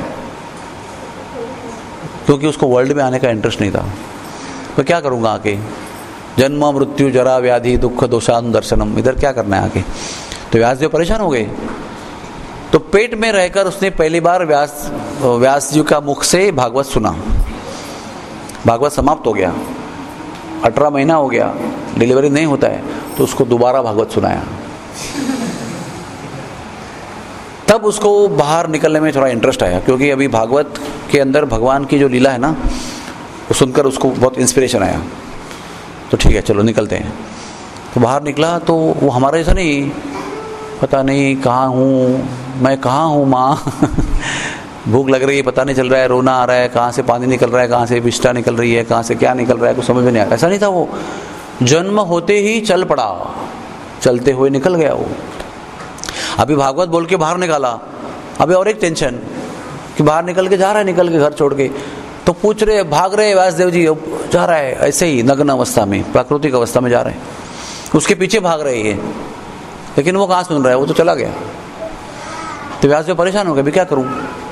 क्योंकि उसको वर्ल्ड में आने का इंटरेस्ट नहीं था। तो क्या करूँगा आके? जन्म मृत्यु जरा व्याधि दुख दोषान दर्शनम, इधर क्या करना है आके? तो व्यासदेव परेशान हो गए। तो पेट में रहकर उसने पहली बार व्यास व्यास जी का मुख से भागवत सुना। भागवत समाप्त हो गया, अठारह महीना हो गया, डिलीवरी नहीं होता है, तो उसको दोबारा भागवत सुनाया। तब उसको बाहर निकलने में थोड़ा इंटरेस्ट आया, क्योंकि अभी भागवत के अंदर भगवान की जो लीला है ना, वो सुनकर उसको बहुत इंस्पिरेशन आया। तो ठीक है चलो निकलते हैं। तो बाहर निकला तो वो हमारे जैसा नहीं, पता नहीं कहाँ हूँ मैं, कहाँ हूँ माँ भूख लग रही है, पता नहीं चल रहा है, रोना आ रहा है, कहाँ से पानी निकल रहा है, कहाँ से विष्ठा निकल रही है, कहाँ से क्या निकल रहा है, कुछ समझ में नहीं आया। ऐसा नहीं था वो, जन्म होते ही चल पड़ा, चलते हुए निकल गया वो। अभी भागवत बोल के बाहर निकाला, अभी और एक टेंशन कि बाहर निकल के जा रहा है, निकल के घर छोड़ के। तो पूछ रहे, भाग रहे व्यासदेव जी, जा रहा है ऐसे ही नग्न अवस्था में, प्राकृतिक अवस्था में जा रहे हैं, उसके पीछे भाग रहे हैं, लेकिन वो कहाँ सुन रहा है, वो तो चला गया। तो व्यासदेव परेशान हो गए, भी क्या करूं?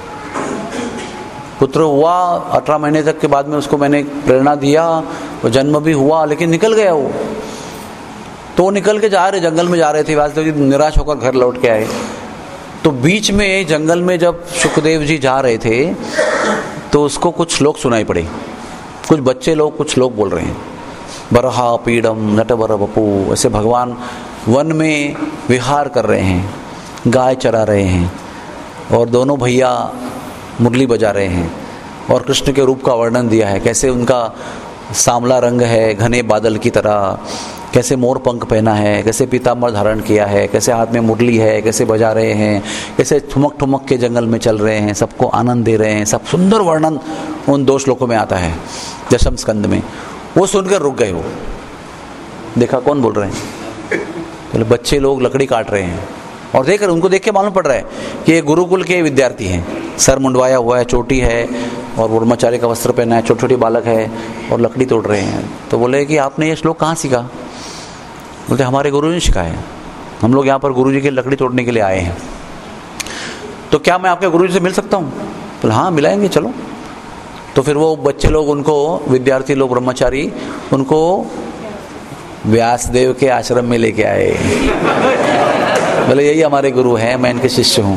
पुत्र हुआ अठारह महीने तक के बाद में, उसको मैंने प्रेरणा दिया, वो जन्म भी हुआ, लेकिन निकल गया वो। तो वो निकल के जा रहे, जंगल में जा रहे थे, व्यासदेव जी निराश होकर घर लौट के आए। तो बीच में जंगल में जब सुखदेव जी जा रहे थे, तो उसको कुछ श्लोक सुनाई पड़े, कुछ बच्चे लोग कुछ लोग बोल रहे हैं, बरहा पीडम नटवर बपू, ऐसे भगवान वन में विहार कर रहे हैं, गाय चरा रहे हैं और दोनों भैया मुरली बजा रहे हैं और कृष्ण के रूप का वर्णन दिया है, कैसे उनका सांवला रंग है घने बादल की तरह, कैसे मोर पंख पहना है, कैसे पीताम्बर धारण किया है, कैसे हाथ में मुरली है, कैसे बजा रहे हैं, कैसे ठुमक ठुमक के जंगल में चल रहे हैं, सबको आनंद दे रहे हैं। सब सुंदर वर्णन उन दो श्लोकों में आता है दशम स्कंद में। वो सुनकर रुक गए, वो देखा कौन बोल रहे हैं, तो बच्चे लोग लकड़ी काट रहे हैं और देख उनको देख के मालूम पड़ रहा है कि ये गुरुकुल के विद्यार्थी हैं, सर मुंडवाया हुआ है, चोटी है और ब्रह्मचारी का वस्त्र पहना है, छोटे छोटे बालक है और लकड़ी तोड़ रहे हैं। तो बोले कि आपने ये श्लोक कहाँ सीखा? बोलते हमारे गुरु ने सिखाया, हम लोग यहाँ पर गुरु जी की लकड़ी तोड़ने के लिए आए हैं, तो क्या मैं आपके गुरु जी से मिल सकता हूँ? बोले हाँ मिलाएंगे, चलो। तो फिर वो बच्चे लोग उनको, विद्यार्थी लोग ब्रह्मचारी, उनको व्यासदेव के आश्रम में लेके आए। बोले यही हमारे गुरु हैं, मैं इनके शिष्य हूँ।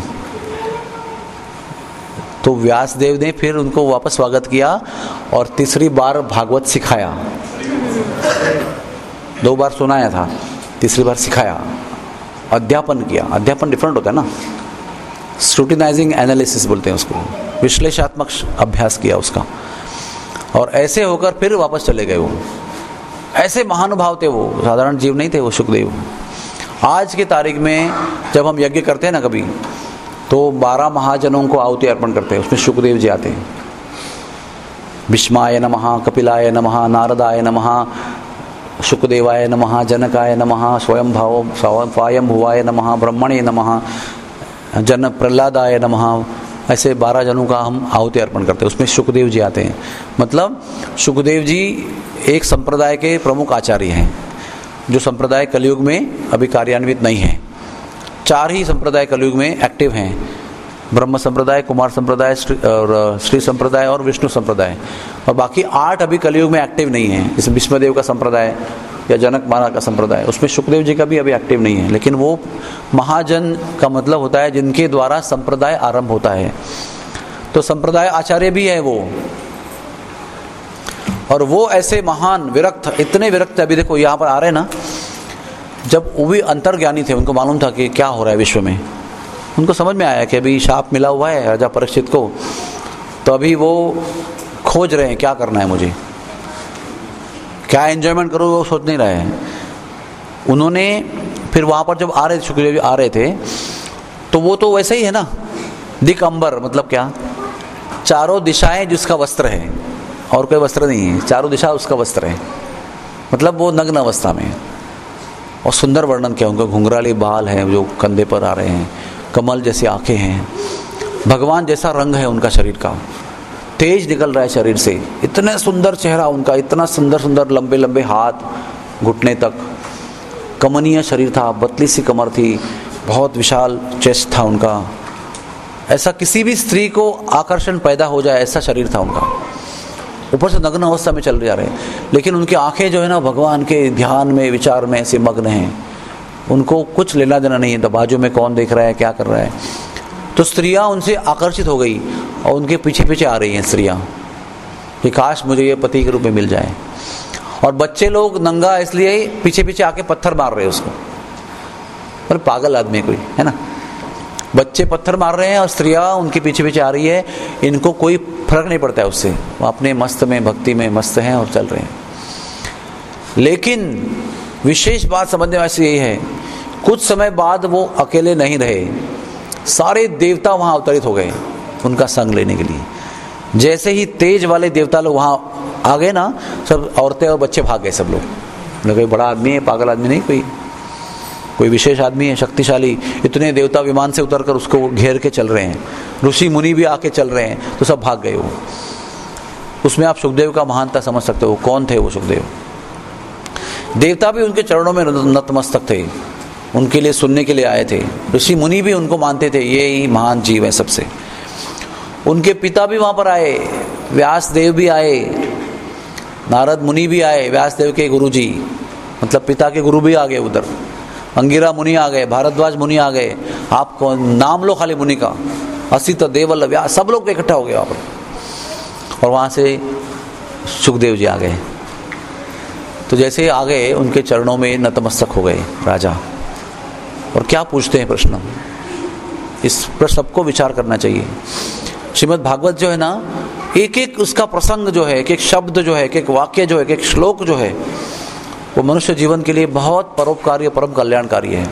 तो व्यासदेव ने फिर उनको वापस स्वागत किया और तीसरी बार भागवत सिखाया। दो बार सुनाया था, तीसरी बार सिखाया, अध्यापन किया। अध्यापन डिफरेंट होता है ना, स्क्रूटिनाइजिंग एनालिसिस बोलते हैं उसको, विश्लेषणात्मक अभ्यास किया उसका। और ऐसे होकर फिर वापस चले गए वो। ऐसे महानुभाव थे वो, साधारण जीव नहीं थे वो सुखदेव। आज की तारीख में जब हम यज्ञ करते हैं ना कभी, तो बारह महाजनों को आहुति अर्पण करते हैं, उसमें सुखदेव जी आते हैं। भीष्माय नमः, कपिलाय नमः, नारदाय नमः, शुकदेवाय नमः, जनकाय नमः, स्वयं भाव स्वयं भुवाय नमः, ब्रह्मणे नमः, जन प्रहलादाय नमः। ऐसे बारह जनों का हम आहुति अर्पण करते हैं, उसमें शुकदेव जी आते हैं। मतलब शुकदेव जी एक संप्रदाय के प्रमुख आचार्य हैं, जो संप्रदाय कलयुग में अभी कार्यान्वित नहीं है। चार ही संप्रदाय कलयुग में एक्टिव हैं, ब्रह्म संप्रदाय, कुमार संप्रदाय और श्री संप्रदाय और विष्णु संप्रदाय। और बाकी आठ अभी कलयुग में एक्टिव नहीं है, जैसे भीष्मदेव का संप्रदाय या जनक महाराज का संप्रदाय, उसमें सुखदेव जी का भी अभी एक्टिव नहीं है। लेकिन वो महाजन का मतलब होता है जिनके द्वारा संप्रदाय आरंभ होता है। तो संप्रदाय आचार्य भी है वो, और वो ऐसे महान विरक्त, इतने विरक्त, अभी देखो यहाँ पर आ रहे ना, जब वो भी अंतर्ज्ञानी थे, उनको मालूम था कि क्या हो रहा है विश्व में। उनको समझ में आया कि अभी शाप मिला हुआ है राजा परीक्षित को, तो अभी वो खोज रहे हैं क्या करना है मुझे, क्या एंजॉयमेंट करो, वो सोच नहीं रहे हैं। उन्होंने फिर वहाँ पर जब आ रहे सुखदेव जी आ रहे थे, तो वो तो वैसे ही है ना, दिक अंबर, मतलब क्या, चारों दिशाएं जिसका वस्त्र है, और कोई वस्त्र नहीं है, चारों दिशा उसका वस्त्र है, मतलब वो नग्न अवस्था में। और सुंदर वर्णन किया उनका, घुंघराले बाल हैं जो कंधे पर आ रहे हैं, कमल जैसी आंखें हैं, भगवान जैसा रंग है उनका शरीर का, तेज निकल रहा है शरीर से, इतने सुंदर चेहरा उनका, इतना सुंदर सुंदर लंबे लंबे हाथ घुटने तक, कमनीय शरीर था, पतली सी कमर थी, बहुत विशाल चेस्ट था उनका। ऐसा किसी भी स्त्री को आकर्षण पैदा हो जाए ऐसा शरीर था उनका। ऊपर से नग्न अवस्था में चल जा रहे हैं, लेकिन उनकी आंखें जो है ना भगवान के ध्यान में, विचार में ऐसे मग्न हैं, उनको कुछ लेना देना नहीं है तो बाजू में कौन देख रहा है, क्या कर रहा है। तो स्त्रियां उनसे आकर्षित हो गई और उनके पीछे पीछे आ रही हैं स्त्रियां कि काश मुझे ये पति के रूप में मिल जाए। और बच्चे लोग नंगा इसलिए पीछे पीछे आके पत्थर मार रहे हैं उसको, पर पागल आदमी कोई है ना, बच्चे पत्थर मार रहे हैं और स्त्रियां उनके पीछे पीछे आ रही है, इनको कोई फर्क नहीं पड़ता है उससे, वो अपने मस्त में, भक्ति में मस्त हैं और चल रहे हैं। लेकिन विशेष बात समझने वाली यही है, कुछ समय बाद वो अकेले नहीं रहे, सारे देवता वहां अवतरित हो गए उनका संग लेने के लिए। जैसे ही तेज वाले देवता लोग वहां आ गए ना, सब औरतें और बच्चे भाग गए सब लोग। कोई बड़ा आदमी है, पागल आदमी नहीं, कोई कोई विशेष आदमी है, शक्तिशाली, इतने देवता विमान से उतरकर उसको घेर के चल रहे हैं, ऋषि मुनि भी आके चल रहे हैं, तो सब भाग गए वो। उसमें आप सुखदेव का महानता समझ सकते हो, कौन थे वो सुखदेव। देवता भी उनके चरणों में नतमस्तक थे, उनके लिए सुनने के लिए आए थे। ऋषि मुनि भी उनको मानते थे, ये ही महान जीव है सबसे। उनके पिता भी वहां पर आए, व्यास देव भी आए, नारद मुनि भी आए, व्यास देव के गुरु जी, मतलब पिता के गुरु भी आ गए उधर, अंगिरा मुनि आ गए, भारद्वाज मुनि आ गए, आपको नाम लो खाली मुनि का, असित देवल व्यास, सब लोग इकट्ठा हो गए वहां पर। और वहाँ से सुखदेव जी आ गए। तो जैसे ही आ गए उनके चरणों में नतमस्तक हो गए राजा। और क्या पूछते हैं प्रश्न, इस पर सबको विचार करना चाहिए। श्रीमद् भागवत जो है ना, एक एक उसका प्रसंग जो है, एक एक शब्द जो है, एक एक वाक्य जो है, एक एक श्लोक जो है, वो मनुष्य जीवन के लिए बहुत परोपकारी, परम कल्याणकारी है।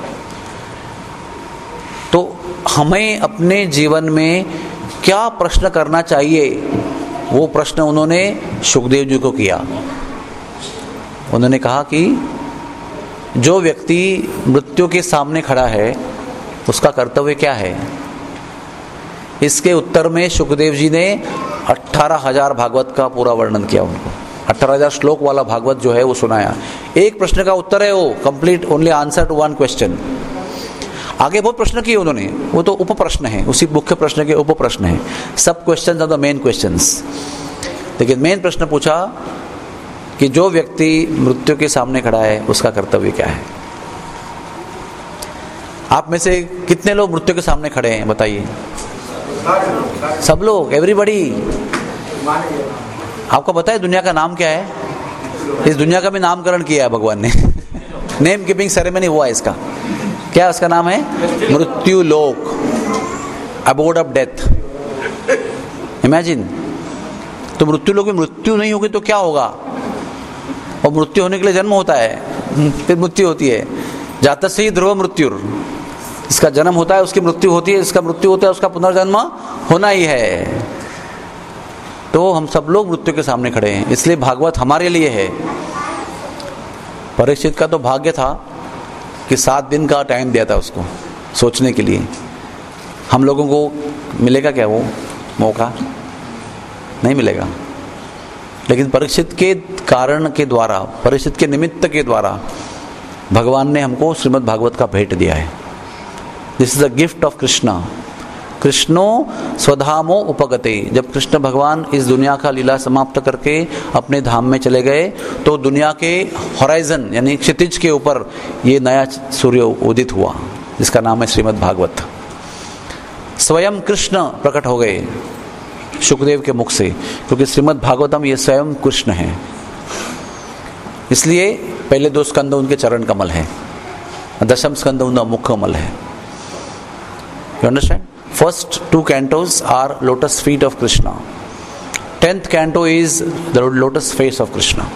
तो हमें अपने जीवन में क्या प्रश्न करना चाहिए, वो प्रश्न उन्होंने सुखदेव जी को किया। उन्होंने कहा कि जो व्यक्ति मृत्यु के सामने खड़ा है उसका कर्तव्य क्या है। इसके उत्तर में सुखदेव जी ने अठारह हजार भागवत का पूरा वर्णन किया उनको। अठारह हजार श्लोक वाला भागवत जो है वो सुनाया। एक प्रश्न का उत्तर है वो, complete only answer to one question. आगे बहुत प्रश्न किए उन्होंने, वो तो उप प्रश्न है, उसी मुख्य प्रश्न के उप प्रश्न है। सब questions are the main questions, लेकिन मेन प्रश्न पूछा कि जो व्यक्ति मृत्यु के सामने खड़ा है उसका कर्तव्य क्या है। आप में से कितने लोग मृत्यु के सामने खड़े हैं बताइए? सब लोग, एवरीबॉडी। आपको पता है दुनिया का नाम क्या है? इस दुनिया का भी नामकरण किया है भगवान ने। नेम कीपिंग सेरेमनी हुआ है इसका। क्या उसका नाम है? मृत्यु लोक, अबोर्ड ऑफ डेथ। इमेजिन, तो मृत्यु लोक में मृत्यु नहीं होगी तो क्या होगा? और मृत्यु होने के लिए जन्म होता है, फिर मृत्यु होती है। जातस्य ही ध्रुव मृत्युर, इसका जन्म होता है उसकी मृत्यु होती है, इसका मृत्यु होता है उसका पुनर्जन्म होना ही है। तो हम सब लोग मृत्यु के सामने खड़े हैं, इसलिए भागवत हमारे लिए है। परीक्षित का तो भाग्य था कि सात दिन का टाइम दिया था उसको सोचने के लिए। हम लोगों को मिलेगा क्या वो मौका? नहीं मिलेगा। लेकिन परीक्षित के कारण के द्वारा, परीक्षित के निमित्त के द्वारा भगवान ने हमको श्रीमद् भागवत का भेंट दिया है। This is a gift of Krishna. कृष्णो स्वधामो उपगते। जब कृष्ण भगवान इस दुनिया का लीला समाप्त करके अपने धाम में चले गए तो दुनिया के होराइजन यानी क्षितिज के ऊपर ये नया सूर्य उदित हुआ जिसका नाम है श्रीमद् भागवत। स्वयं कृष्ण प्रकट हो गए सुखदेव के मुख से, क्योंकि श्रीमद् भागवतम ये स्वयं कृष्ण है। इसलिए पहले दो स्कंद उनके चरण कमल है, दशम स्कंद उनका मुख कमल है। You understand? First two cantos are lotus feet of Krishna. Tenth canto is the lotus face of Krishna.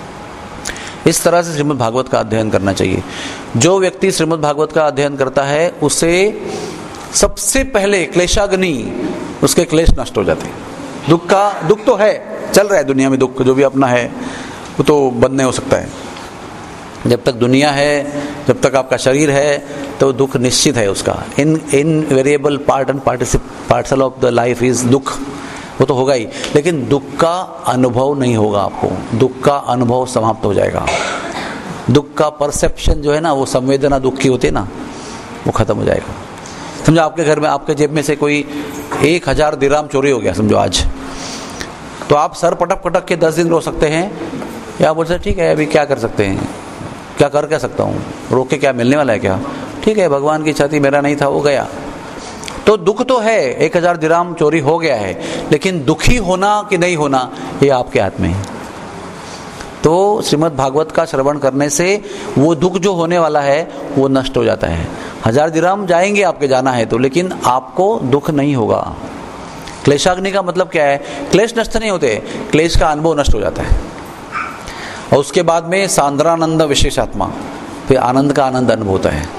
इस तरह से श्रीमद् भागवत का अध्ययन करना चाहिए। जो व्यक्ति श्रीमद् भागवत का अध्ययन करता है उसे सबसे पहले क्लेशाग्नि, उसके क्लेश नष्ट हो जाते हैं। दुख का दुख तो है, चल रहा है दुनिया में दुख, जो भी अपना है वो तो बंद नहीं हो सकता है। जब तक दुनिया है, जब तक आपका शरीर है, तो दुख निश्चित है उसका। इन इनवेरिएबल पार्ट एंड पार्टिसिप parcel of the life is dukh, वो तो होगा ही। लेकिन दुख का अनुभव नहीं होगा आपको, दुख का अनुभव समाप्त हो जाएगा। दुख का परसेप्शन जो है ना, वो संवेदना दुख की होती है ना, वो खत्म हो जाएगा। समझो आपके घर में, आपके जेब में से कोई एक हजार दिरहम चोरी हो गया समझो आज, तो आप सर पटक पटक के दस दिन रो सकते हैं, या बोल सकते ठीक है अभी क्या कर सकते हैं, क्या कर क्या सकता हूँ, रोक के क्या मिलने वाला है क्या, ठीक है भगवान की इच्छा थी, मेरा नहीं था, वो गया। तो दुख तो है, एक हजार दिरहम चोरी हो गया है, लेकिन दुखी होना कि नहीं होना ये आपके हाथ में है। तो श्रीमद् भागवत का श्रवण करने से वो दुख जो होने वाला है वो नष्ट हो जाता है। हजार दिरहम जाएंगे आपके, जाना है तो, लेकिन आपको दुख नहीं होगा। क्लेशाग्नि का मतलब क्या है? क्लेश नष्ट नहीं होते, क्लेश का अनुभव नष्ट हो जाता है। और उसके बाद में सांद्रानंद विशेषात्मा, फिर आनंद का आनंद अनुभव होता है।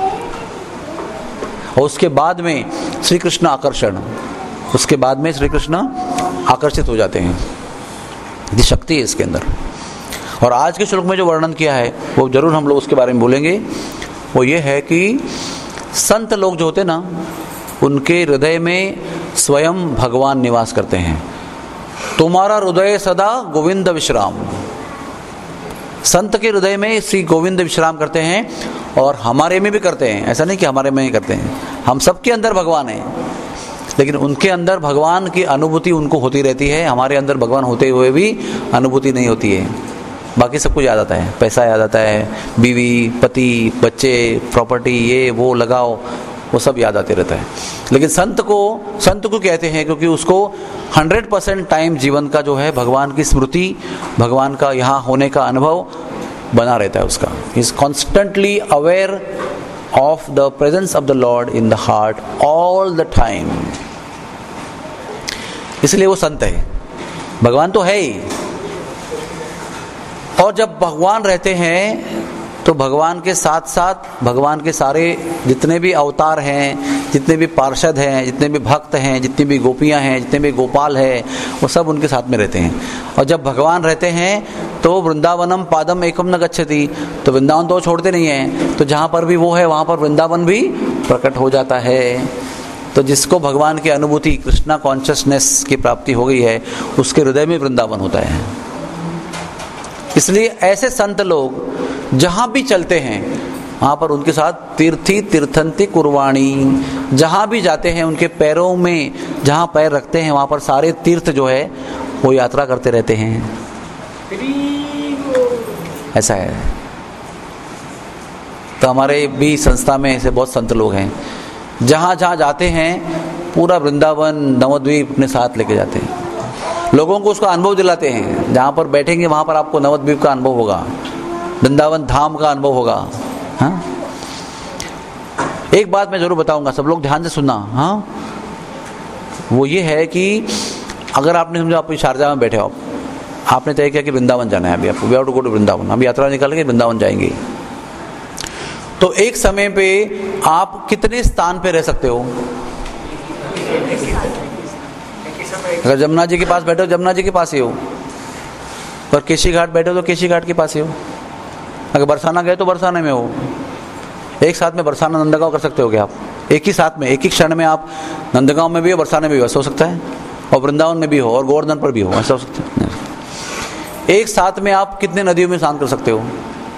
और उसके बाद में श्री कृष्ण आकर्षण, उसके बाद में श्री कृष्ण आकर्षित हो जाते हैं। ये शक्ति है इसके अंदर। और आज के श्लोक में जो वर्णन किया है वो जरूर हम लोग उसके बारे में बोलेंगे। वो ये है कि संत लोग जो होते हैं ना, उनके हृदय में स्वयं भगवान निवास करते हैं। तुम्हारा हृदय सदा गोविंद विश्राम। संत के हृदय में श्री गोविंद विश्राम करते हैं, और हमारे में भी करते हैं। ऐसा नहीं कि हमारे में ही करते हैं, हम सबके अंदर भगवान है, लेकिन उनके अंदर भगवान की अनुभूति उनको होती रहती है। हमारे अंदर भगवान होते हुए भी अनुभूति नहीं होती है। बाकी सब कुछ याद आता है, पैसा याद आता है, बीवी, पति, बच्चे, प्रॉपर्टी, ये वो लगाओ, वो सब याद आते रहता है। लेकिन संत को संत को कहते हैं क्योंकि उसको हंड्रेड परसेंट टाइम जीवन का जो है भगवान की स्मृति, भगवान का यहाँ होने का अनुभव बना रहता है उसका। He is constantly aware of the presence of the Lord in the heart all the time, इसलिए वो संत है। भगवान तो है ही, और जब भगवान रहते हैं तो भगवान के साथ साथ भगवान के सारे जितने भी अवतार हैं, जितने भी पार्षद हैं, जितने भी भक्त हैं, जितनी भी गोपियां हैं, जितने भी गोपाल हैं, वो सब उनके साथ में रहते हैं। और जब भगवान रहते हैं तो वृंदावनम पादम एकम न गच्छति, तो वृंदावन तो छोड़ते नहीं हैं, तो जहाँ पर भी वो है वहाँ पर वृंदावन भी प्रकट हो जाता है। तो जिसको भगवान की अनुभूति, कृष्णा कॉन्शियसनेस की प्राप्ति हो गई है, उसके हृदय में वृंदावन होता है। इसलिए ऐसे संत लोग जहां भी चलते हैं वहां पर उनके साथ तीर्थी तीर्थंती कुर्वाणी, जहां भी जाते हैं उनके पैरों में जहां पैर रखते हैं वहां पर सारे तीर्थ जो है वो यात्रा करते रहते हैं। ऐसा है। तो हमारे भी संस्था में ऐसे बहुत संत लोग हैं, जहां जहां जाते हैं पूरा वृंदावन नवद्वीप अपने साथ लेके जाते हैं, लोगों को उसका अनुभव दिलाते हैं। जहां पर बैठेंगे वहां पर आपको नवद्वीप का अनुभव होगा, वृंदावन धाम का अनुभव होगा। हाँ, एक बात मैं जरूर बताऊंगा, सब लोग ध्यान से सुनना। हाँ, वो ये है कि अगर आपने समझो आप शारजा में बैठे हो, आपने तय किया कि वृंदावन जाना है, अभी आपको we have to go to Vrindavan, हम यात्रा निकाल के वृंदावन जाएंगे, तो एक समय पे आप कितने स्थान पे रह सकते हो? अगर जमुना जी के पास बैठे हो जमुना जी के पास ही हो, और केशी घाट बैठे हो तो केशी घाट के पास ही हो, अगर बरसाना गए तो बरसाने में हो। एक साथ में बरसाना नंदगांव कर सकते हो क्या आप? एक ही साथ में, एक ही क्षण में आप नंदगांव में भी हो, बरसाने में भी हो सकता है, और वृंदावन में भी हो, और गोवर्धन पर भी हो, ऐसा हो सकता है। एक साथ में आप कितने नदियों में स्नान कर सकते हो?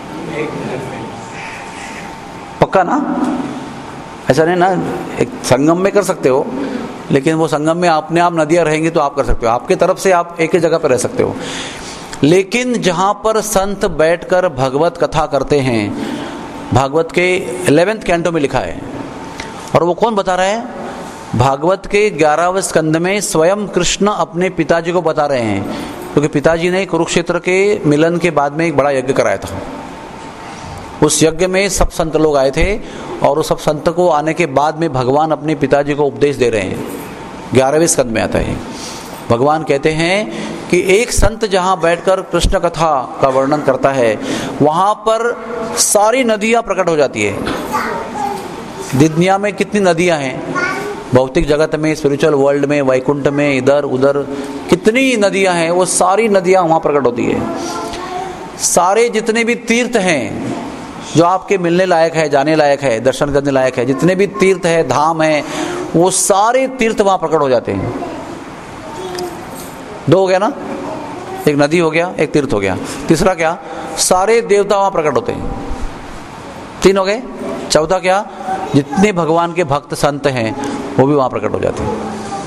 पक्का ना? ऐसा नहीं ना, एक संगम में कर सकते हो, लेकिन वो संगम में अपने आप नदियां रहेंगी तो आप कर सकते हो, आपके तरफ से आप एक ही जगह पर रह सकते हो। लेकिन जहां पर संत बैठकर भगवत कथा करते हैं, भागवत के इलेवेंथ कैंटो में लिखा है, और वो कौन बता रहा है? भागवत के ग्यारहवें स्कंद में स्वयं कृष्ण अपने पिताजी को बता रहे हैं, क्योंकि पिताजी ने कुरुक्षेत्र के मिलन के बाद में एक बड़ा यज्ञ कराया था। उस यज्ञ में सब संत लोग आए थे, और उस सब संत को आने के बाद में भगवान अपने पिताजी को उपदेश दे रहे हैं। ग्यारहवें स्कंद में आता है। भगवान कहते हैं कि एक संत जहां बैठकर कृष्ण कथा का वर्णन करता है, वहां पर सारी नदियां प्रकट हो जाती है। दुनिया में कितनी नदियां हैं, भौतिक जगत में, स्पिरिचुअल वर्ल्ड में, वैकुंठ में, इधर उधर कितनी नदियां हैं, वो सारी नदियां वहां प्रकट होती है। सारे जितने भी तीर्थ हैं जो आपके मिलने लायक है, जाने लायक है, दर्शन करने लायक है, जितने भी तीर्थ है, धाम है, वो सारे तीर्थ वहां प्रकट हो जाते हैं। दो हो गया ना, एक नदी हो गया, एक तीर्थ हो गया, तीसरा क्या? सारे देवता वहां प्रकट होते हैं। तीन हो गए। चौथा क्या? जितने भगवान के भक्त संत हैं वो भी वहां प्रकट हो जाते हैं।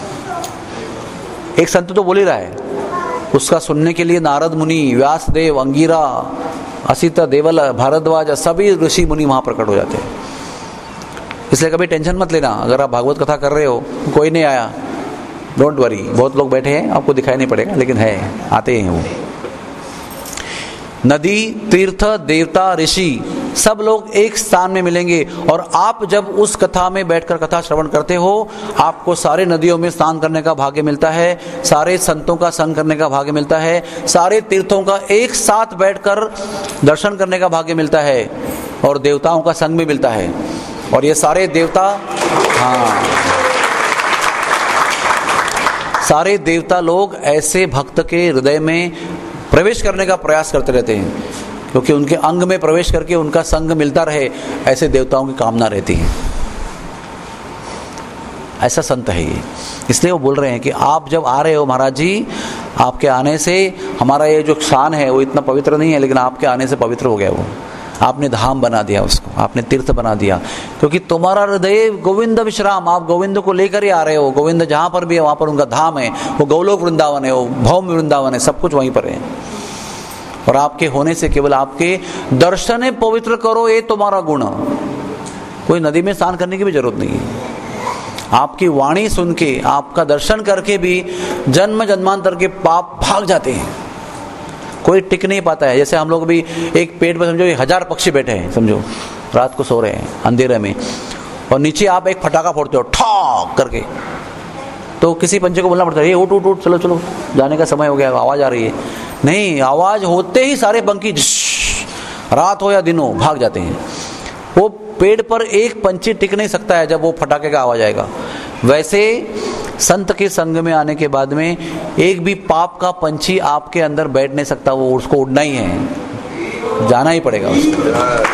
एक संत तो बोल ही रहा है, उसका सुनने के लिए नारद मुनि, व्यासदेव, अंगिरा, असित, देवल, भारद्वाज, सभी ऋषि मुनि वहां प्रकट हो जाते हैं। इसलिए कभी टेंशन मत लेना, अगर आप भागवत कथा कर रहे हो कोई नहीं आया, डोंट वरी, बहुत लोग बैठे हैं, आपको दिखाई नहीं पड़ेगा, लेकिन है, आते हैं वो। नदी, तीर्थ, देवता, ऋषि सब लोग एक स्थान में मिलेंगे, और आप जब उस कथा में बैठकर कथा श्रवण करते हो, आपको सारे नदियों में स्नान करने का भाग्य मिलता है, सारे संतों का संग करने का भाग्य मिलता है, सारे तीर्थों का एक साथ बैठकर दर्शन करने का भाग्य मिलता है, और देवताओं का संग भी मिलता है। और ये सारे देवता, हाँ, सारे देवता लोग ऐसे भक्त के हृदय में प्रवेश करने का प्रयास करते रहते हैं, क्योंकि उनके अंग में प्रवेश करके उनका संग मिलता रहे, ऐसे देवताओं की कामना रहती है। ऐसा संत है ये। इसलिए वो बोल रहे हैं कि आप जब आ रहे हो महाराज जी, आपके आने से हमारा ये जो स्थान है वो इतना पवित्र नहीं है, लेकिन आपके आने से पवित्र हो गया। वो आपने धाम बना दिया उसको, आपने तीर्थ बना दिया, क्योंकि तुम्हारा हृदय गोविंद विश्राम, आप गोविंद को लेकर ही आ रहे हो। गोविंद जहां पर भी है वहां पर उनका धाम है, वो गौलोक वृंदावन है, वो भौम वृंदावन है, सब कुछ वहीं पर है। और आपके होने से केवल आपके दर्शन पवित्र करो, ये तुम्हारा गुण, कोई नदी में स्नान करने की भी जरूरत नहीं है। आपकी वाणी सुन के, आपका दर्शन करके भी जन्म जन्मांतर के पाप भाग जाते हैं। कोई टिक नहीं पाता है। जैसे हम लोग भी एक पेड़ पर समझो हजार पक्षी बैठे हैं, समझो रात को सो रहे हैं अंधेरे में, और नीचे आप एक फटाका फोड़ते हो ठॉक करके, तो किसी पंछी को बोलना पड़ता है ये उठ उठ उठ, चलो चलो जाने का समय हो गया, आवाज आ रही है। नहीं, आवाज होते ही सारे पंछी रात हो या दिन हो भाग जाते हैं। वो पेड़ पर एक पंछी टिक नहीं सकता है जब वो फटाके का आवाज आएगा। वैसे संत के संग में आने के बाद में एक भी पाप का पंछी आपके अंदर बैठ नहीं सकता, वो उसको उड़ना ही है, जाना ही पड़ेगा उसको।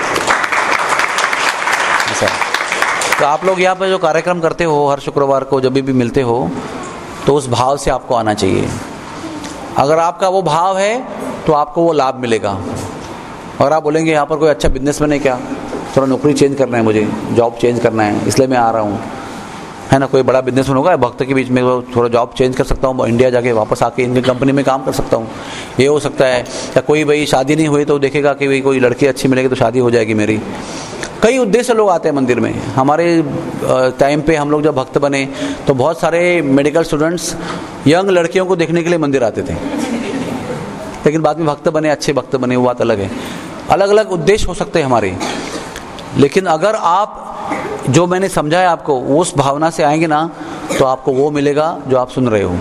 तो आप लोग यहाँ पे जो कार्यक्रम करते हो हर शुक्रवार को जब भी मिलते हो, तो उस भाव से आपको आना चाहिए। अगर आपका वो भाव है तो आपको वो लाभ मिलेगा। और आप बोलेंगे यहाँ पर कोई अच्छा बिजनेसमैन है क्या, थोड़ा नौकरी चेंज करना है, मुझे जॉब चेंज करना है इसलिए मैं आ रहा हूँ, है ना, कोई बड़ा बिजनेसमैन होगा भक्त के बीच में, थोड़ा जॉब चेंज कर सकता हूँ, इंडिया जाके वापस आके इनकी कंपनी में काम कर सकता हूँ, ये हो सकता है। या कोई भाई शादी नहीं हुई तो देखेगा कि भाई कोई लड़की अच्छी मिलेगी तो शादी हो जाएगी मेरी। कई उद्देश्य लोग आते हैं मंदिर में। हमारे टाइम पे हम लोग जब भक्त बने तो बहुत सारे मेडिकल स्टूडेंट्स यंग लड़कियों को देखने के लिए मंदिर आते थे, लेकिन बाद में भक्त बने, अच्छे भक्त बने, वो बात अलग है। अलग अलग उद्देश्य हो सकते हैं हमारे, लेकिन अगर आप जो मैंने समझाया आपको उस भावना से आएंगे ना, तो आपको वो मिलेगा जो आप सुन रहे हो।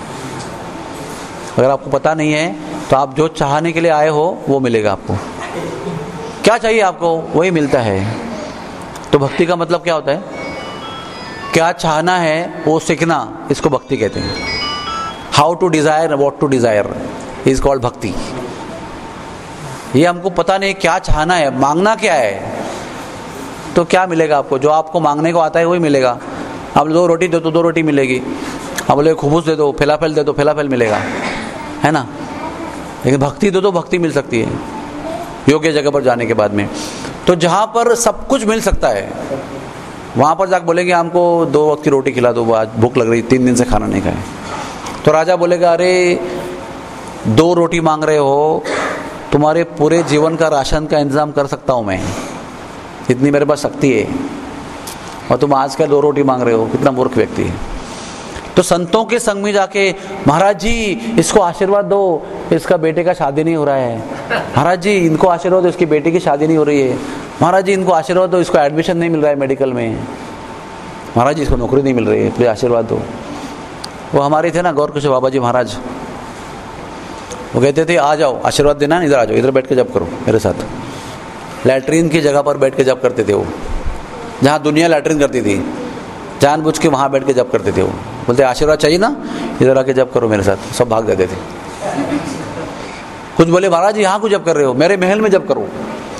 अगर आपको पता नहीं है तो आप जो चाहने के लिए आए हो वो मिलेगा आपको। क्या चाहिए आपको, वही मिलता है। तो भक्ति का मतलब क्या होता है, क्या चाहना है वो सीखना, इसको भक्ति कहते हैं। How to desire what to desire is called bhakti. ये हमको पता नहीं क्या चाहना है, मांगना क्या है, तो क्या मिलेगा आपको, जो आपको मांगने को आता है वही मिलेगा। आप दो रोटी दो तो दो रोटी मिलेगी, आप बोले खुबूस दे दो, फैलाफेल दे दो, फैलाफेल मिलेगा, है ना। लेकिन भक्ति दो तो भक्ति मिल सकती है योग्य जगह पर जाने के बाद में। तो जहाँ पर सब कुछ मिल सकता है वहाँ पर जाकर बोलेंगे हमको दो वक्त की रोटी खिला दो, आज भूख लग रही, तीन दिन से खाना नहीं खाए। तो राजा बोलेगा अरे दो रोटी मांग रहे हो, तुम्हारे पूरे जीवन का राशन का इंतजाम कर सकता हूँ मैं, इतनी मेरे पास शक्ति है, और तुम आज का दो रोटी मांग रहे हो, कितना मूर्ख व्यक्ति है। तो संतों के संग में जाके महाराज जी इसको आशीर्वाद दो, इसका बेटे का शादी नहीं हो रहा है, महाराज जी इनको आशीर्वाद दो, इसकी बेटी की शादी नहीं हो रही है, महाराज जी इनको आशीर्वाद दो, इसको एडमिशन नहीं मिल रहा है मेडिकल में, महाराज जी इसको नौकरी नहीं मिल रही है, प्लीज आशीर्वाद दो। वो हमारे थे ना गौर किशोर बाबा जी महाराज, वो कहते थे आ जाओ आशीर्वाद देना, इधर आ जाओ, इधर बैठ के जप करो मेरे साथ। लैट्रीन की जगह पर बैठ के जप करते थे वो, जहाँ दुनिया लैट्रीन करती थी, जानबूझ के वहाँ बैठ के जप करते थे वो। बोलते आशीर्वाद चाहिए ना, इधर आके जप करो मेरे साथ, सब भाग जाते थे। कुछ बोले महाराज यहाँ को जप कर रहे हो, मेरे महल में जप करो।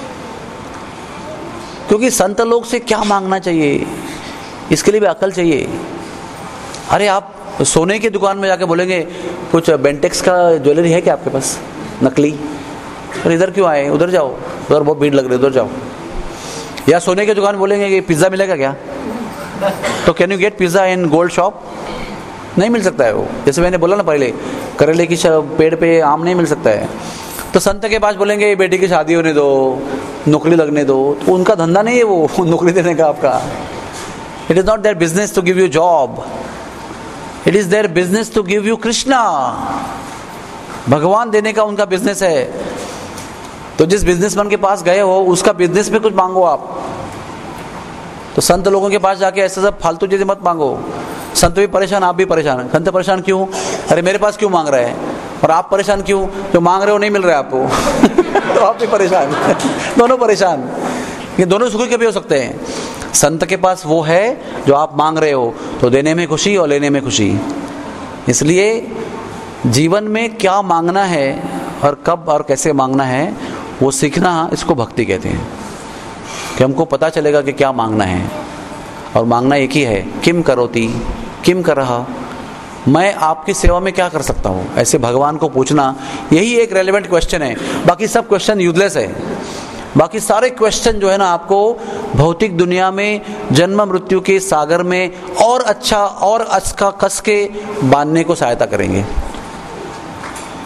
क्योंकि संत लोग से क्या मांगना चाहिए, इसके लिए भी अकल चाहिए। अरे आप सोने की दुकान में जाके बोलेंगे कुछ बेंटेक्स का ज्वेलरी है क्या आपके पास नकली, और इधर क्यों आए, उधर जाओ, उधर बहुत भीड़ लग रही है, उधर जाओ। या सोने की दुकान बोलेंगे कि पिज्जा मिलेगा क्या, तो can you get pizza in gold shop, नहीं मिल सकता है वो। जैसे मैंने बोला ना पहले, करेले की पेड़ पे आम नहीं मिल सकता है। तो संत के पास बोलेंगे बेटी की शादी होने दो, नौकरी लगने दो, तो उनका धंधा नहीं है वो नौकरी देने का आपका। It is not their business to give you job, it is their business to give you Krishna. भगवान देने का उनका बिजनेस है। तो जिस बिजनेसमैन के पास गए हो उसका बिजनेस में कुछ मांगो आप। तो संत लोगों के पास जाके ऐसे सब फालतू चीजें मत मांगो। संत भी परेशान, आप भी परेशान। संत परेशान क्यों, अरे मेरे पास क्यों मांग रहे हैं, और आप परेशान क्यों, जो मांग रहे हो नहीं मिल रहा है आपको तो आप भी परेशान दोनों परेशान। ये दोनों सुखी कभी हो सकते हैं। संत के पास वो है जो आप मांग रहे हो, तो देने में खुशी और लेने में खुशी। इसलिए जीवन में क्या मांगना है और कब और कैसे मांगना है वो सीखना, इसको भक्ति कहते हैं। कि हमको पता चलेगा कि क्या मांगना है, और मांगना एक ही है, किम करोति, किम कर रहा, मैं आपकी सेवा में क्या कर सकता हूँ, ऐसे भगवान को पूछना, यही एक रेलेवेंट क्वेश्चन है। बाकी सब क्वेश्चन यूजलेस है। बाकी सारे क्वेश्चन जो है ना आपको भौतिक दुनिया में जन्म मृत्यु के सागर में और अच्छा और अच्छा कस के बांधने को सहायता करेंगे,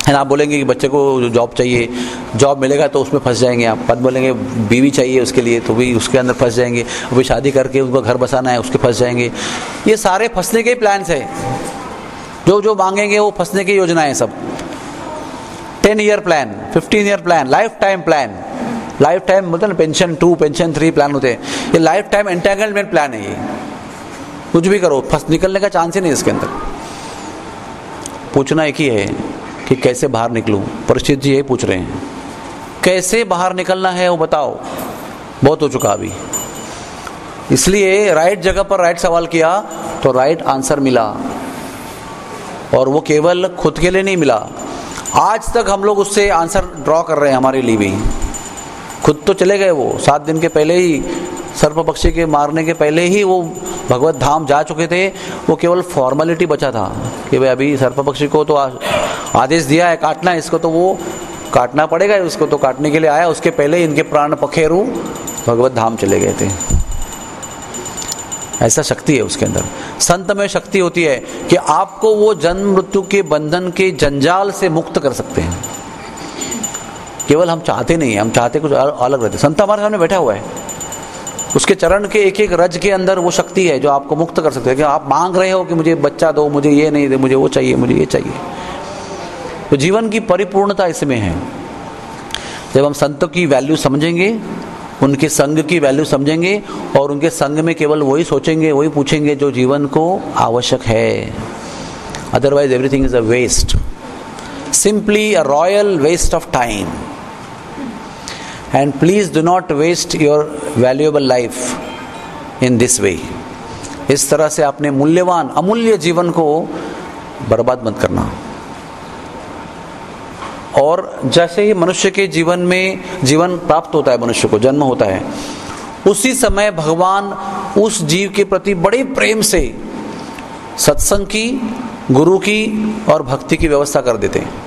है ना। आप बोलेंगे कि बच्चे को जॉब चाहिए, जॉब मिलेगा तो उसमें फंस जाएंगे आप। पद बोलेंगे बीवी चाहिए उसके लिए, तो भी उसके अंदर फंस जाएंगे। अभी शादी करके उनको घर बसाना है, उसके फंस जाएंगे। ये सारे फंसने के प्लान्स है, जो जो मांगेंगे वो फंसने की योजनाएं सब। Ten year plan, fifteen year plan, lifetime plan. Lifetime मतलब pension two, pension three plan होते हैं। ये लाइफ टाइम एंटेंगलमेंट प्लान है। ये कुछ भी करो, फंस निकलने का चांस ही नहीं इसके अंदर। पूछना एक ही है कि कैसे बाहर निकलूं। परिचित जी यही पूछ रहे हैं, कैसे बाहर निकलना है वो बताओ। बहुत हो चुका अभी, इसलिए राइट जगह पर राइट सवाल किया तो राइट आंसर मिला। और वो केवल खुद के लिए नहीं मिला, आज तक हम लोग उससे आंसर ड्रॉ कर रहे हैं हमारे लिए भी। खुद तो चले गए, वो सात दिन के पहले ही, सर्प पक्षी के मारने के पहले ही वो भगवत धाम जा चुके थे। वो केवल फॉर्मेलिटी बचा था कि भाई अभी सर्प पक्षी को तो आदेश दिया है काटना है, इसको तो वो काटना पड़ेगा, उसको तो काटने के लिए आया। उसके पहले ही इनके प्राण पखेरु भगवत धाम चले गए थे। ऐसा शक्ति है उसके अंदर। संत में शक्ति होती है कि आपको वो जन्म मृत्यु के बंधन के जंजाल से मुक्त कर सकते हैं। केवल हम चाहते नहीं है, हम चाहते कुछ अलग रहते। संत हमारे सामने बैठा हुआ है, उसके चरण के एक एक रज के अंदर वो शक्ति है जो आपको मुक्त कर सकते हैं। कि आप मांग रहे हो कि मुझे बच्चा दो, मुझे ये नहीं दे, मुझे वो चाहिए, मुझे ये चाहिए। तो जीवन की परिपूर्णता इसमें है। जब हम संतों की वैल्यू समझेंगे, उनके संग की वैल्यू समझेंगे और उनके संग में केवल वही सोचेंगे, वही पूछेंगे जो जीवन को आवश्यक है। Otherwise everything is a waste, simply a royal waste of time. And please do not waste your valuable life in this way. इस तरह से अपने मूल्यवान अमूल्य जीवन को बर्बाद मत करना। और जैसे ही मनुष्य के जीवन में जीवन प्राप्त होता है, मनुष्य को जन्म होता है, उसी समय भगवान उस जीव के प्रति बड़े प्रेम से सत्संग की, गुरु की और भक्ति की व्यवस्था कर देते हैं।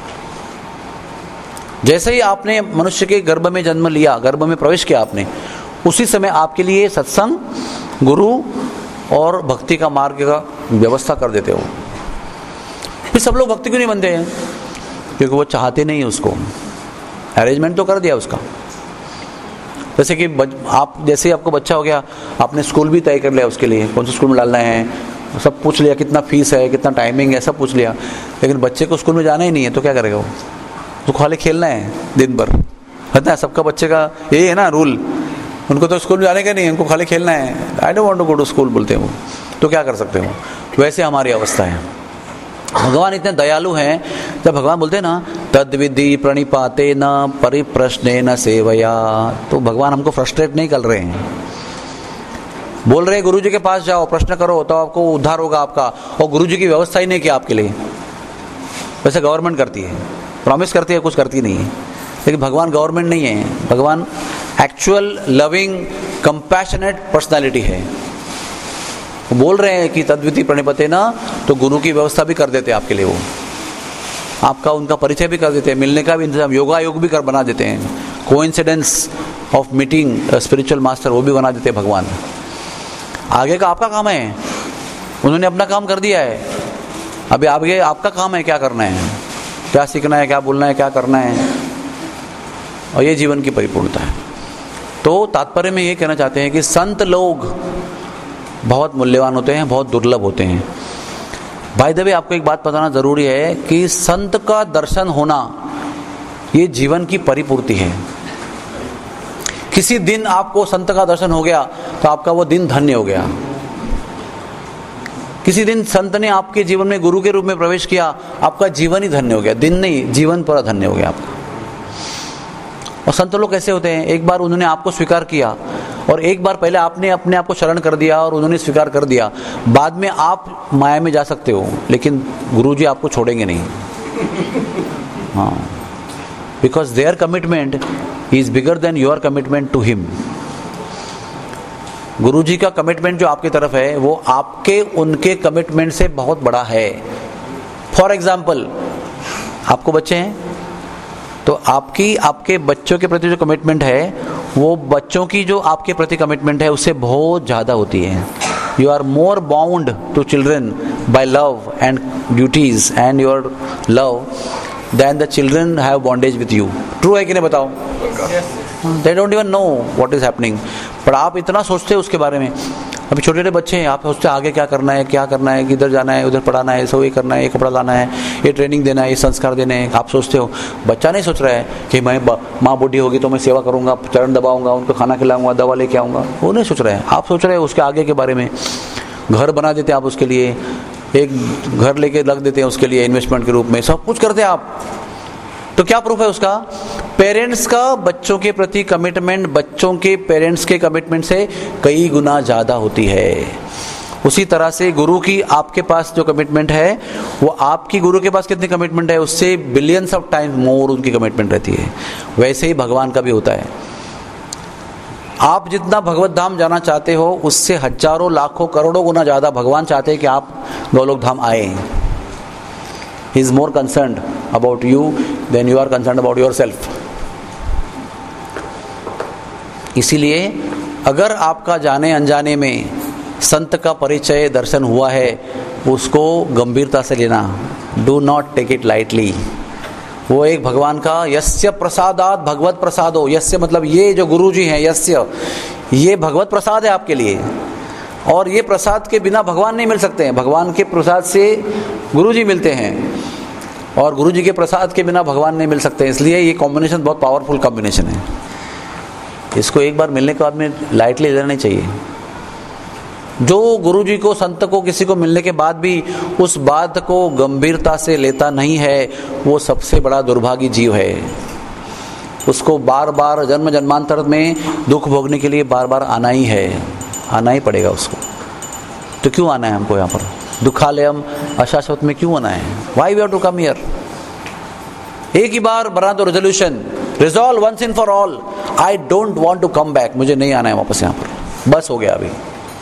जैसे ही आपने मनुष्य के गर्भ में जन्म लिया, गर्भ में प्रवेश किया आपने, उसी समय आपके लिए सत्संग, गुरु और भक्ति का मार्ग का व्यवस्था कर देते हो। फिर सब लोग भक्ति क्यों नहीं बनते हैं? क्योंकि वो चाहते नहीं उसको। अरेंजमेंट तो कर दिया उसका। जैसे कि आप, जैसे ही आपको बच्चा हो गया, आपने स्कूल भी तय कर लिया उसके लिए, कौन से स्कूल में डालना है, सब पूछ लिया, कितना फीस है, कितना टाइमिंग है, सब पूछ लिया। लेकिन बच्चे को स्कूल में जाना ही नहीं है तो क्या करेगा वो? तो खाली खेलना है दिन भर। पता है सबका बच्चे का यही है ना रूल, उनको तो स्कूल में जाने का नहीं है, उनको खाली खेलना है। I don't want to go to school बोलते हैं वो। तो क्या कर सकते हो? वैसे हमारी अवस्था है। भगवान इतने दयालु हैं, जब भगवान बोलते हैं ना तद विधि प्रणिपाते न परिप्रश्ने न सेवया, तो भगवान हमको फ्रस्ट्रेट नहीं कर रहे हैं। बोल रहे हैं गुरुजी के पास जाओ, प्रश्न करो तो आपको उद्धार होगा आपका। और गुरुजी की व्यवस्था ही नहीं की आपके लिए। वैसे गवर्नमेंट करती है, प्रॉमिस करती है, कुछ करती नहीं है। लेकिन भगवान गवर्नमेंट नहीं है, भगवान एक्चुअल लविंग कंपैशनेट पर्सनालिटी है। बोल रहे हैं कि तद्विति प्रणिपते ना, तो गुरु की व्यवस्था भी कर देते हैं आपके लिए। वो आपका उनका परिचय भी कर देते हैं, मिलने का भी इंतजाम, योगा योग भी कर बना देते हैं। Coincidence of meeting spiritual master वो भी बना देते हैं भगवान। आगे का आपका काम है, उन्होंने अपना काम कर दिया है। अभी आगे आपका काम है क्या करना है, क्या सीखना है, क्या बोलना है, क्या करना है। और ये जीवन की परिपूर्णता है। तो तात्पर्य में ये कहना चाहते हैं कि संत लोग बहुत मूल्यवान होते हैं, बहुत दुर्लभ होते हैं। भाई देवे आपको एक बात बताना जरूरी है कि संत का दर्शन होना ये जीवन की परिपूर्ति है। किसी दिन आपको संत का दर्शन हो गया तो आपका वो दिन धन्य हो गया। किसी दिन संत ने आपके जीवन में गुरु के रूप में प्रवेश किया, आपका जीवन ही धन्य हो गया। दिन नहीं, जीवन पूरा धन्य हो गया आपका। और संत लोग कैसे होते हैं? एक बार उन्होंने आपको स्वीकार किया और एक बार पहले आपने अपने आप को शरण कर दिया और उन्होंने स्वीकार कर दिया। बाद में आप माया में जा सकते हो, लेकिन गुरुजी आपको छोड़ेंगे नहीं। हाँ, because their commitment is bigger than your commitment to him. Guruji का कमिटमेंट जो आपकी तरफ है वो आपके उनके कमिटमेंट से बहुत बड़ा है। फॉर एग्जाम्पल, आपको बच्चे हैं तो आपकी आपके बच्चों के प्रति जो कमिटमेंट है वो बच्चों की जो आपके प्रति कमिटमेंट है उससे बहुत ज़्यादा होती है। You are more bound to children by love and duties and your love than the children have bondage with you. True है कि नहीं बताओ? They don't even know what is happening. पर आप इतना सोचते हो उसके बारे में। अभी छोटे छोटे बच्चे हैं, आप सोचते हैं आगे क्या करना है, क्या करना है, किधर जाना है, उधर पढ़ाना है, सब ये करना है, ये कपड़ा लाना है, ये ट्रेनिंग देना है, ये संस्कार देने हैं। आप सोचते हो, बच्चा नहीं सोच रहा है कि मैं माँ बूढ़ी होगी तो मैं सेवा करूंगा, चरण दबाऊंगा, उनको खाना खिलाऊंगा, दवा लेके आऊँगा। वो नहीं सोच रहे हैं। आप सोच रहे हैं उसके आगे के बारे में। घर बना देते हैं आप उसके लिए, एक घर लेके रख देते हैं उसके लिए इन्वेस्टमेंट के रूप में, सब कुछ करते हैं आप। तो क्या प्रूफ है उसका? पेरेंट्स का बच्चों के प्रति कमिटमेंट बच्चों के पेरेंट्स के कमिटमेंट से कई गुना ज्यादा होती है। उसी तरह से गुरु की आपके पास जो कमिटमेंट है वो आपकी गुरु के पास कितनी कमिटमेंट है उससे बिलियंस ऑफ टाइम्स मोर उनकी कमिटमेंट रहती है। वैसे ही भगवान का भी होता है। आप जितना भगवत धाम जाना चाहते हो उससे हजारों लाखों करोड़ों गुना ज्यादा भगवान चाहते हैं कि आप गोलोक धाम आए। He is more concerned about you than you are concerned about yourself. इसीलिए अगर आपका जाने अनजाने में संत का परिचय दर्शन हुआ है उसको गंभीरता से लेना। Do not take it lightly. वो एक भगवान का यस्य प्रसादात भगवत प्रसादो, यस्य मतलब ये जो गुरु जी हैं, यस्य ये भगवत प्रसाद है आपके लिए। और ये प्रसाद के बिना भगवान नहीं मिल सकते हैं। भगवान के प्रसाद से गुरु जी मिलते हैं और गुरु जी के प्रसाद के बिना भगवान नहीं मिल सकते। इसलिए ये कॉम्बिनेशन बहुत पावरफुल कॉम्बिनेशन है। इसको एक बार मिलने के बाद में लाइटली लेना नहीं चाहिए। जो गुरु जी को, संत को, किसी को मिलने के बाद भी उस बात को गंभीरता से लेता नहीं है वो सबसे बड़ा दुर्भागी जीव है। उसको बार बार जन्म जन्मांतर में दुख भोगने के लिए बार बार आना ही है, आना ही पड़ेगा उसको। तो क्यों आना है हमको यहाँ पर दुखालयम अशाश्वत में क्यों आना है? Why we have to come here? एक ही बार बना दो resolution, resolve once in for all, I don't want to come back. मुझे नहीं आना है वापस यहाँ पर, बस हो गया अभी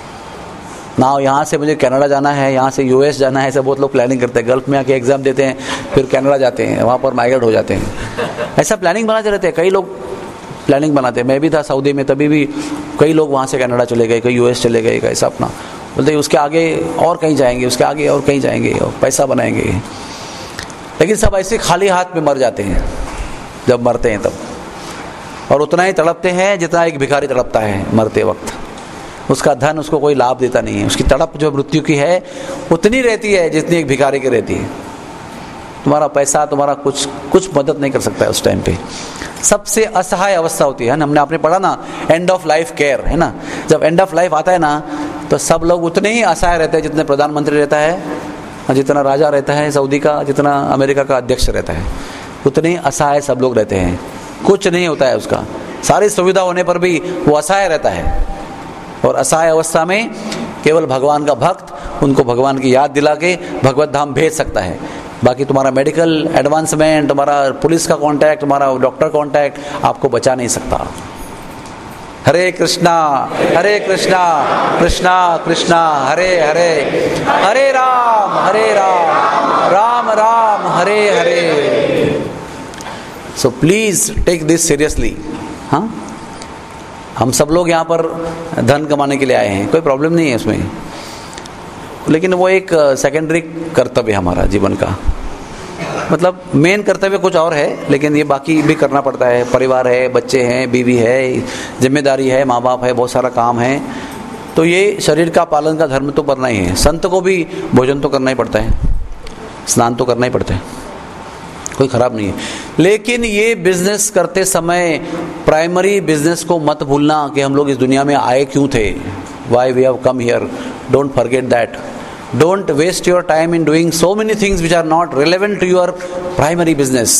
ना। यहाँ से मुझे कनाडा जाना है, यहाँ से यूएस जाना है, ऐसे बहुत लोग प्लानिंग करते हैं। गल्फ में आके एग्जाम देते हैं, फिर कनाडा जाते हैं, वहाँ पर माइग्रेट हो जाते हैं। ऐसा प्लानिंग बनाते रहते हैं। कई लोग प्लानिंग बनाते हैं। मैं भी था सऊदी में, तभी भी कई लोग वहाँ से कनाडा चले गए, कई यूएस चले गए, ऐसा अपना बोलते उसके आगे और कहीं जाएंगे, उसके आगे और कहीं जाएंगे और पैसा बनाएंगे। लेकिन सब ऐसे खाली हाथ में मर जाते हैं जब मरते हैं तब, और उतना ही तड़पते हैं जितना एक भिखारी तड़पता है मरते वक्त। उसका धन उसको कोई लाभ देता नहीं है। उसकी तड़प जो मृत्यु की है उतनी रहती है जितनी एक भिखारी की रहती है। तुम्हारा पैसा, तुम्हारा कुछ कुछ मदद नहीं कर सकता है उस टाइम पे। सबसे असहाय अवस्था होती है। हमने आपने पढ़ा ना, एंड ऑफ लाइफ केयर, है ना। जब एंड ऑफ लाइफ आता है ना तो सब लोग उतने ही असहाय रहते हैं जितने प्रधानमंत्री रहता है, जितना राजा रहता है सऊदी का, जितना अमेरिका का अध्यक्ष रहता है, उतने ही असहाय सब लोग रहते हैं। कुछ नहीं होता है उसका, सारी सुविधा होने पर भी वो असहाय रहता है। और असहाय अवस्था में केवल भगवान का भक्त उनको भगवान की याद दिला के भगवत धाम भेज सकता है। बाकी तुम्हारा मेडिकल एडवांसमेंट, तुम्हारा पुलिस का कांटेक्ट, तुम्हारा डॉक्टर कांटेक्ट आपको बचा नहीं सकता। Hare Krishna Hare Krishna Krishna Krishna Hare Hare, Hare Ram Hare Ram Ram Ram Hare Hare. So please take this seriously. हाँ, हम सब लोग यहाँ पर धन कमाने के लिए आए हैं, कोई प्रॉब्लम नहीं है उसमें, लेकिन वो एक सेकेंडरी कर्तव्य है हमारा जीवन का। मतलब मेन कर्तव्य कुछ और है, लेकिन ये बाकी भी करना पड़ता है। परिवार है, बच्चे हैं, बीवी है, जिम्मेदारी है, माँ बाप है, बहुत सारा काम है। तो ये शरीर का पालन का धर्म तो करना ही है। संत को भी भोजन तो करना ही पड़ता है, स्नान तो करना ही पड़ता है, कोई खराब नहीं है। लेकिन ये बिजनेस करते समय प्राइमरी बिजनेस को मत भूलना कि हम लोग इस दुनिया में आए क्यों थे, why we have come here. Don't forget that. Don't waste your time in doing so many things which are not relevant to your primary business.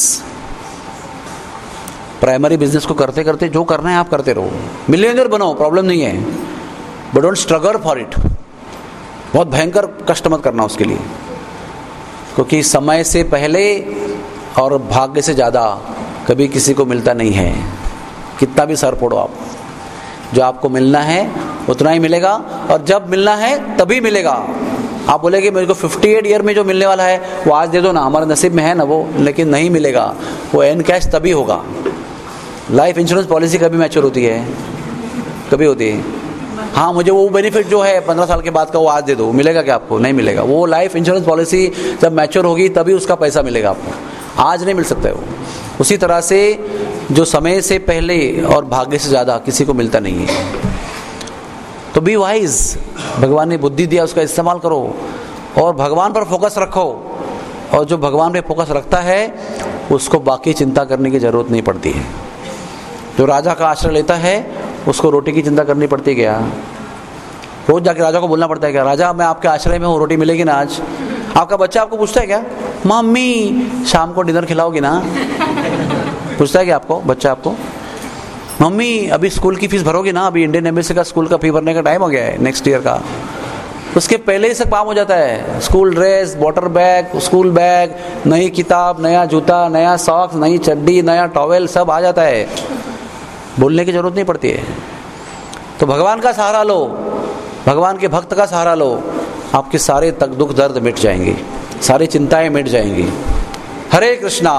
Primary business को करते करते जो करना है आप करते रहो, मिलियनर बनो, प्रॉब्लम नहीं है, but don't struggle for it. बहुत भयंकर कष्ट मत करना उसके लिए, क्योंकि समय से पहले और भाग्य से ज़्यादा कभी किसी को मिलता नहीं है। कितना भी सर फोड़ो आप, जो आपको मिलना है उतना ही मिलेगा, और जब मिलना है तभी मिलेगा। आप बोलेंगे मेरे को अट्ठावन ईयर में जो मिलने वाला है वो आज दे दो ना, हमारे नसीब में है ना वो, लेकिन नहीं मिलेगा। वो एन कैश तभी होगा। लाइफ इंश्योरेंस पॉलिसी कभी मैच्योर होती है, कभी होती है। हाँ, मुझे वो बेनिफिट जो है पंद्रह साल के बाद का वो आज दे दो, मिलेगा क्या आपको? नहीं मिलेगा। वो लाइफ इंश्योरेंस पॉलिसी जब मैच्योर होगी तभी उसका पैसा मिलेगा आपको। आज नहीं मिल सकता है वो। उसी तरह से जो समय से पहले और भाग्य से ज़्यादा किसी को मिलता नहीं है। तो बी वाइज, भगवान ने बुद्धि दिया उसका इस्तेमाल करो और भगवान पर फोकस रखो, और जो भगवान पे फोकस रखता है उसको बाकी चिंता करने की ज़रूरत नहीं पड़ती है। जो राजा का आश्रय लेता है उसको रोटी की चिंता करनी पड़ती है क्या? रोज जाके राजा को बोलना पड़ता है क्या, राजा मैं आपके आश्रय में हूँ, रोटी मिलेगी ना आज? आपका बच्चा आपको पूछता है क्या, मम्मी शाम को डिनर खिलाओगी ना? पूछता है क्या आपको बच्चा? आपको मम्मी अभी स्कूल की फीस भरोगी ना? अभी इंडियन एम्बेसी का स्कूल का फी भरने का टाइम हो गया है, नेक्स्ट ईयर का। उसके पहले ही सब काम हो जाता है, school dress, water bag, school bag, नई किताब, नया जूता, नया सॉक्स, नई चड्डी, नया टॉवेल, सब आ जाता है, बोलने की जरूरत नहीं पड़ती है। तो भगवान का सहारा लो, भगवान के भक्त का सहारा लो, आपके सारे तक दुख दर्द मिट जाएंगे, सारी चिंताएं मिट जाएंगी। हरे कृष्णा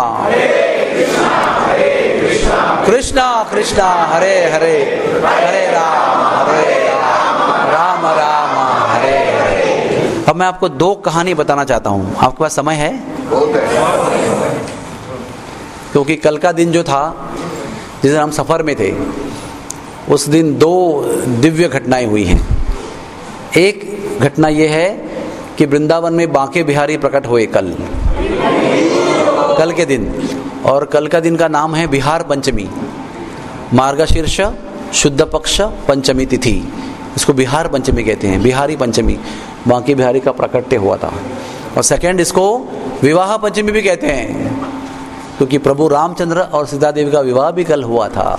कृष्णा कृष्णा हरे हरे, हरे राम हरे राम, राम राम हरे हरे। अब मैं आपको दो कहानी बताना चाहता हूँ, आपके पास समय है? क्योंकि कल का दिन जो था, जिस दिन हम सफर में थे, उस दिन दो दिव्य घटनाएं हुई हैं। एक घटना यह है कि वृंदावन में बांके बिहारी प्रकट हुए कल कल के दिन, और कल का दिन का नाम है बिहार पंचमी, मार्गशीर्ष शुद्ध पक्ष पंचमी तिथि, इसको बिहार पंचमी कहते हैं, बिहारी पंचमी, बांके बिहारी का प्रकट्य हुआ था। और सेकंड, इसको विवाह पंचमी भी कहते हैं, क्योंकि प्रभु रामचंद्र और सीता देवी का विवाह भी कल हुआ था।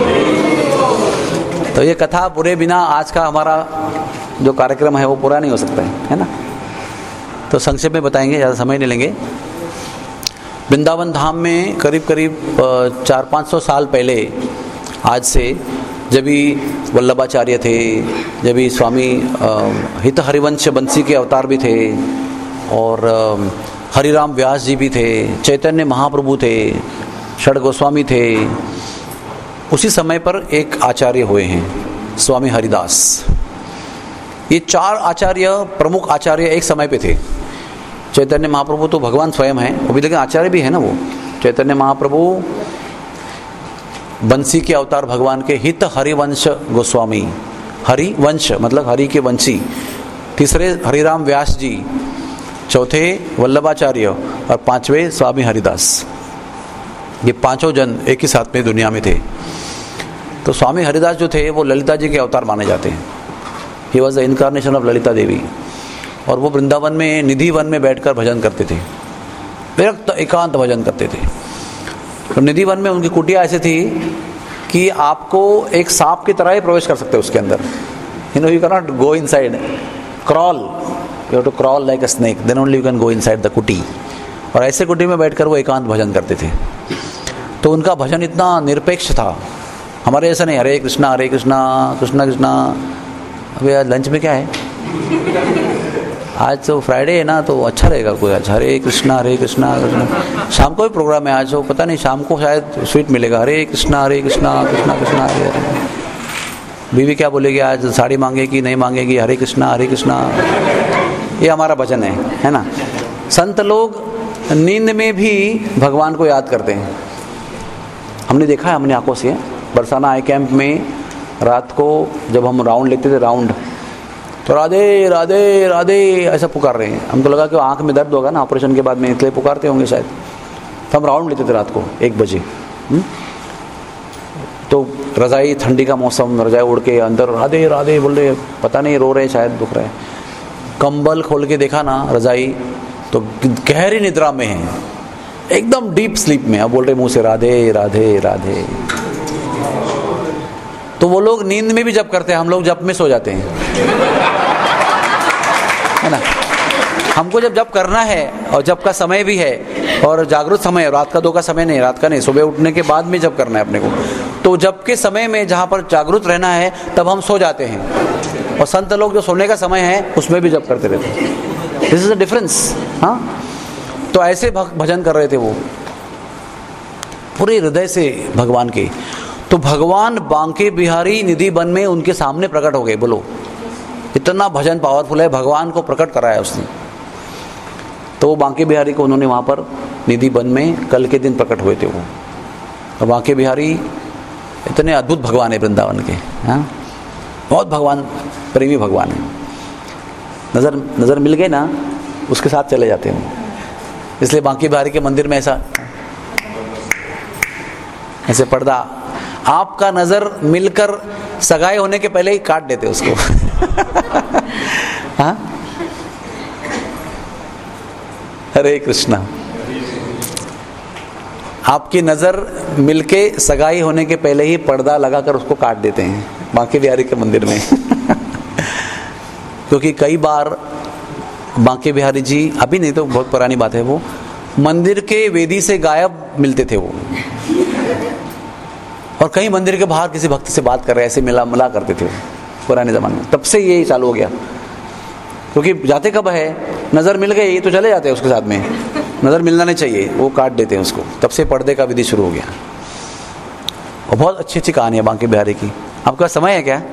तो ये कथा पूरे बिना आज का हमारा जो कार्यक्रम है वो पूरा नहीं हो सकता है, है ना? तो संक्षेप में बताएंगे, ज़्यादा समय नहीं लेंगे। वृंदावन धाम में करीब करीब चार पाँच सौ साल पहले आज से, जब भी वल्लभाचार्य थे, जब भी स्वामी हित हरिवंश बंसी के अवतार भी थे, और हरिराम व्यास जी भी थे, चैतन्य महाप्रभु थे, षड गोस्वामी थे, उसी समय पर एक आचार्य हुए हैं, स्वामी हरिदास। ये चार आचार्य, प्रमुख आचार्य एक समय पे थे। चैतन्य महाप्रभु तो भगवान स्वयं है, वो भी लेकिन आचार्य भी है ना। वो चैतन्य महाप्रभु बंसी के अवतार भगवान के हित हरिवंश गोस्वामी, हरिवंश मतलब हरि के वंशी। तीसरे हरिराम व्यास जी, चौथे वल्लभाचार्य, और पांचवें स्वामी हरिदास। ये पांचों जन एक ही साथ में दुनिया में थे। तो स्वामी हरिदास जो थे वो ललिता जी के अवतार माने जाते हैं। He was the incarnation of Lalita Devi. और वो वृंदावन में निधि वन में बैठकर भजन करते थे, विरक्त एकांत भजन करते थे। तो निधि वन में उनकी कुटिया ऐसी थी कि आपको एक सांप की तरह ही प्रवेश कर सकते उसके अंदर। You know you can not go inside, crawl, you have to crawl like a snake, then only you can go inside the kuti. और ऐसे कुटी में बैठकर वो एकांत भजन करते थे। तो उनका भजन इतना निरपेक्ष था, हमारे ऐसा नहीं हरे कृष्णा हरे कृष्णा कृष्णा कृष्णा। अभी आज लंच में क्या है? आज तो फ्राइडे है ना, तो अच्छा रहेगा कोई आज हरे कृष्णा हरे कृष्णा कृष्णा। शाम को भी प्रोग्राम है आज, वो पता नहीं शाम को शायद स्वीट मिलेगा, हरे कृष्णा हरे कृष्णा कृष्णा कृष्णा हरे हरे। बीवी क्या बोलेगी आज, साड़ी मांगेगी नहीं मांगेगी, हरे कृष्णा हरे कृष्णा। ये हमारा भजन है, है ना। संत लोग नींद में भी भगवान को याद करते हैं। हमने देखा है, हमने आंखों से। बरसाना आई कैंप में रात को जब हम राउंड लेते थे, राउंड, तो राधे राधे राधे ऐसा पुकार रहे हैं। हमको लगा कि आंख में दर्द होगा ना ऑपरेशन के बाद में, इसलिए पुकारते होंगे शायद। तो हम राउंड लेते थे रात को एक बजे। हुँ? तो रजाई, ठंडी का मौसम, रजाई उड़ के अंदर राधे राधे बोल रहे, पता नहीं रो रहे शायद, दुख रहे। कंबल खोल के देखा ना रजाई, तो गहरी निद्रा में है, एकदम डीप स्लीप में। अब बोल रहे मुंह से राधे राधे राधे। तो वो लोग नींद में भी जप करते हैं, हम लोग जप में सो जाते हैं, है ना। हमको जब जप करना है और जप का समय भी है, और जागृत समय है, रात का दो का समय नहीं, रात का नहीं, सुबह उठने के बाद में जप करना है अपने को। तो जप के समय में जहाँ पर जागृत रहना है तब हम सो जाते हैं, और संत लोग जो सोने का समय है उसमें भी जप करते रहते हैं। This is the difference. हाँ, तो ऐसे भजन कर रहे थे वो पूरे हृदय से भगवान के। तो भगवान बांके बिहारी निधि वन में उनके सामने प्रकट हो गए। बोलो, इतना भजन पावरफुल है, भगवान को प्रकट कराया उसने। तो वो बांके बिहारी को उन्होंने वहाँ पर निधि वन में कल के दिन प्रकट हुए थे वो। और बांके बिहारी इतने अद्भुत भगवान है वृंदावन के, हाँ, बहुत भगवान प्रेमी भगवान है। नज़र नज़र मिल गए ना, उसके साथ चले जाते हैं। इसलिए बांके बिहारी के मंदिर में ऐसा ऐसे पर्दा, आपका नज़र मिलकर सगाई होने के पहले ही काट देते उसको। हाँ, हरे कृष्णा। आपकी नज़र मिलके सगाई होने के पहले ही पर्दा लगाकर उसको काट देते हैं बांके बिहारी के मंदिर में। क्योंकि कई बार बांके बिहारी जी, अभी नहीं तो बहुत पुरानी बात है, वो मंदिर के वेदी से गायब मिलते थे वो, और कहीं मंदिर के बाहर किसी भक्त से बात कर रहे, ऐसे मिला मिला करते थे वो पुराने ज़माने में। तब से ये चालू हो गया, क्योंकि जाते कब है, नज़र मिल गई तो चले जाते हैं उसके साथ में, नज़र मिलना नहीं चाहिए, वो काट देते हैं उसको। तब से पर्दे का विधि शुरू हो गया। और बहुत अच्छी अच्छी कहानी है बांके बिहारी की। आपका समय है क्या?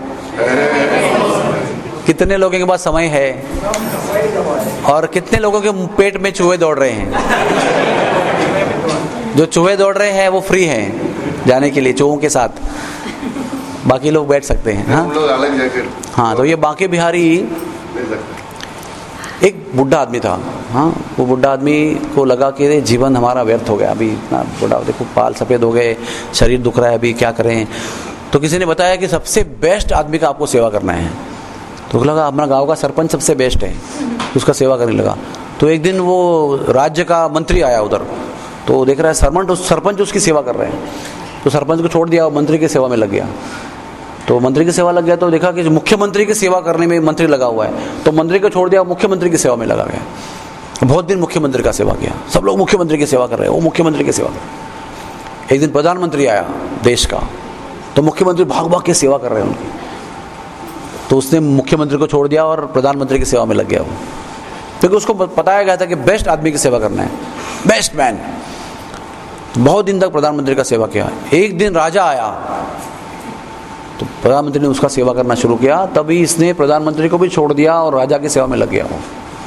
कितने लोगों के पास समय है? और कितने लोगों के पेट में चूहे दौड़ रहे हैं? जो चूहे दौड़ रहे हैं वो फ्री हैं जाने के लिए चूहों के साथ, बाकी लोग बैठ सकते हैं। हाँ, हाँ, तो ये बांके बिहारी एक बुढ़ा आदमी था। हाँ, वो बुढ़ा आदमी को लगा कि जीवन हमारा व्यर्थ हो गया, अभी इतना बुढ़ा, देखो बाल सफ़ेद हो गए, शरीर दुख रहा है, अभी क्या करें। तो किसी ने बताया कि सबसे बेस्ट आदमी का आपको सेवा करना है। तो लगा हमारा गांव का सरपंच सबसे बेस्ट है, उसका सेवा करने लगा। तो एक दिन वो राज्य का मंत्री आया उधर, तो देख रहा है सरपंच सरपंच उसकी सेवा कर रहे हैं। तो सरपंच को छोड़ दिया और मंत्री की सेवा में लग गया। तो मंत्री की सेवा लग गया तो देखा कि मुख्यमंत्री की सेवा करने में मंत्री लगा हुआ है, तो मंत्री को छोड़ दिया और मुख्यमंत्री की सेवा में लगा गया। बहुत दिन मुख्यमंत्री का सेवा किया, सब लोग मुख्यमंत्री की सेवा कर रहे हैं, वो मुख्यमंत्री की सेवा कर रहे हैं। एक दिन प्रधानमंत्री आया देश का, तो मुख्यमंत्री भाग भाग के सेवा कर रहे हैं उनकी। तो उसने मुख्यमंत्री को छोड़ दिया और प्रधानमंत्री की सेवा में लग गया वो, क्योंकि उसको बताया गया था कि बेस्ट आदमी की सेवा करना है, बेस्ट मैन। बहुत दिन तक प्रधानमंत्री का सेवा किया। एक दिन राजा आया तो प्रधानमंत्री ने उसका सेवा करना शुरू किया, तभी इसने प्रधानमंत्री को भी छोड़ दिया और राजा की सेवा में लग गया वो,